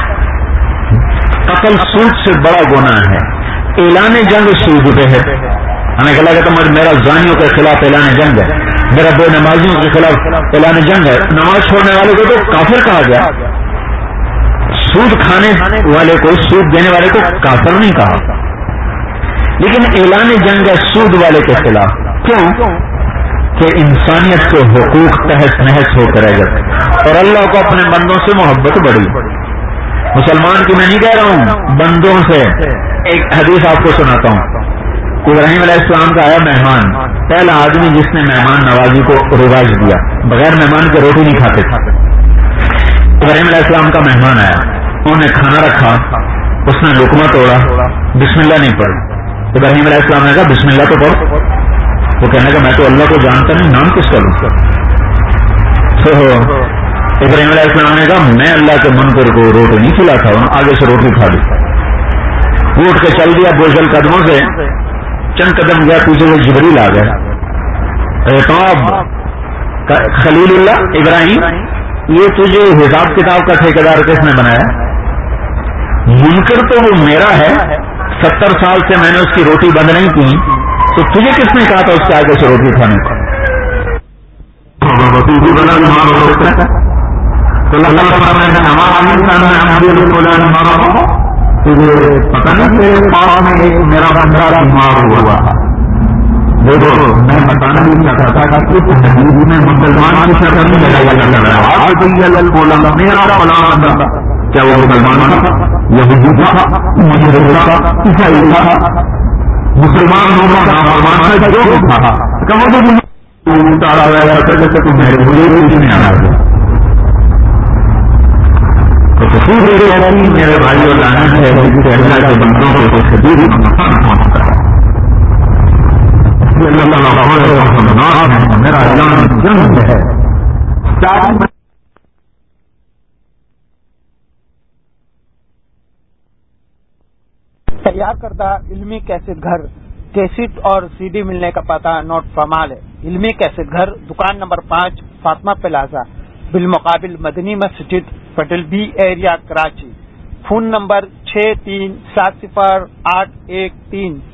قتل سود سے بڑا گناہ ہے، اعلان جنگ سود پہ ہے۔ ہمیں کہا کہ تم میرا زانیوں کے خلاف اعلان جنگ ہے، میرا بے نمازیوں کے خلاف اعلان جنگ ہے۔ نماز چھوڑنے والے کو تو کافر کہا گیا، سود کھانے والے کو، سود دینے والے کو کافر نہیں کہا، لیکن اعلان جنگ ہے سود والے کے خلاف۔ کیوں؟ کہ انسانیت کے حقوق تحس نحس ہو کر رہ گئے اور اللہ کو اپنے بندوں سے محبت بڑھی۔ مسلمان کی میں نہیں کہہ رہا ہوں، بندوں سے۔ ایک حدیث آپ کو سناتا ہوں۔ ابراہیم علیہ السلام کا آیا مہمان، پہلا آدمی جس نے مہمان نوازی کو رواج دیا، بغیر مہمان کے روٹی نہیں کھاتے تھے۔ ابراہیم علیہ السلام کا مہمان آیا، انہوں نے کھانا رکھا، اس نے لقمہ توڑا، بسم اللہ نہیں پڑھ۔ ابراہیم علیہ السلام نے کہا بسم اللہ تو پڑھ۔ وہ کہنے کا میں تو اللہ کو جانتا نہیں، نام کس کا لوں؟ تو ابراہیم علیہ السلام نے کہا میں اللہ کے منکر کو روٹی نہیں کھلاتا ہوں، آگے سے روٹی کھا لی۔ وہ اٹھ کے چل دیا بوجھل قدموں سے، چند قدم گیا پیچھے سے جبریل آ گیا۔ اعتاب خلیل اللہ ابراہیم، یہ تجھے حساب کتاب کا ٹھیکیدار کس نے بنایا؟ منکر تو وہ میرا ہے، ستر سال سے میں نے اس کی روٹی بند نہیں کی، تو تجھے کس نے کہا تھا اس کے آگے سے روٹی کھانے کا؟ تجھے پتہ نہیں تیرے پاس میں ایک میرا بندہ بیمار ہوا، دیکھو میں بتانا نہیں چاہتا تھا کہ اس حدیث میں مسلمان کی شکل نہیں لگایا جاتا ہے۔ میرا فلاں بندہ، کیا وہ مسلمان تھا؟ یہودی تھا؟ مشرک تھا؟ عیسائی تھا؟ مسلمان ہوگا نافرمان تھا جو بھی تھا، کہو تو اتارا ہوا ہے تو میرے مجھے کچھ نہیں آ رہا۔ میرے بھائی اور لعنت ہے اللہ کے بندوں کو کچھ شدید نقصان پہنچتا ہے۔ میرا اعلان جنگ ہے۔ تیار کردہ علمی کیسٹ گھر، کیسٹ اور سی ڈی ملنے کا پتہ نوٹ فرما لے۔ علمی کیسٹ گھر، دکان نمبر پانچ، فاطمہ پلازا، بالمقابل مدنی مسجد، پٹل B area, Karachi. Phone number چھ تین سات صفر آٹھ ایک تین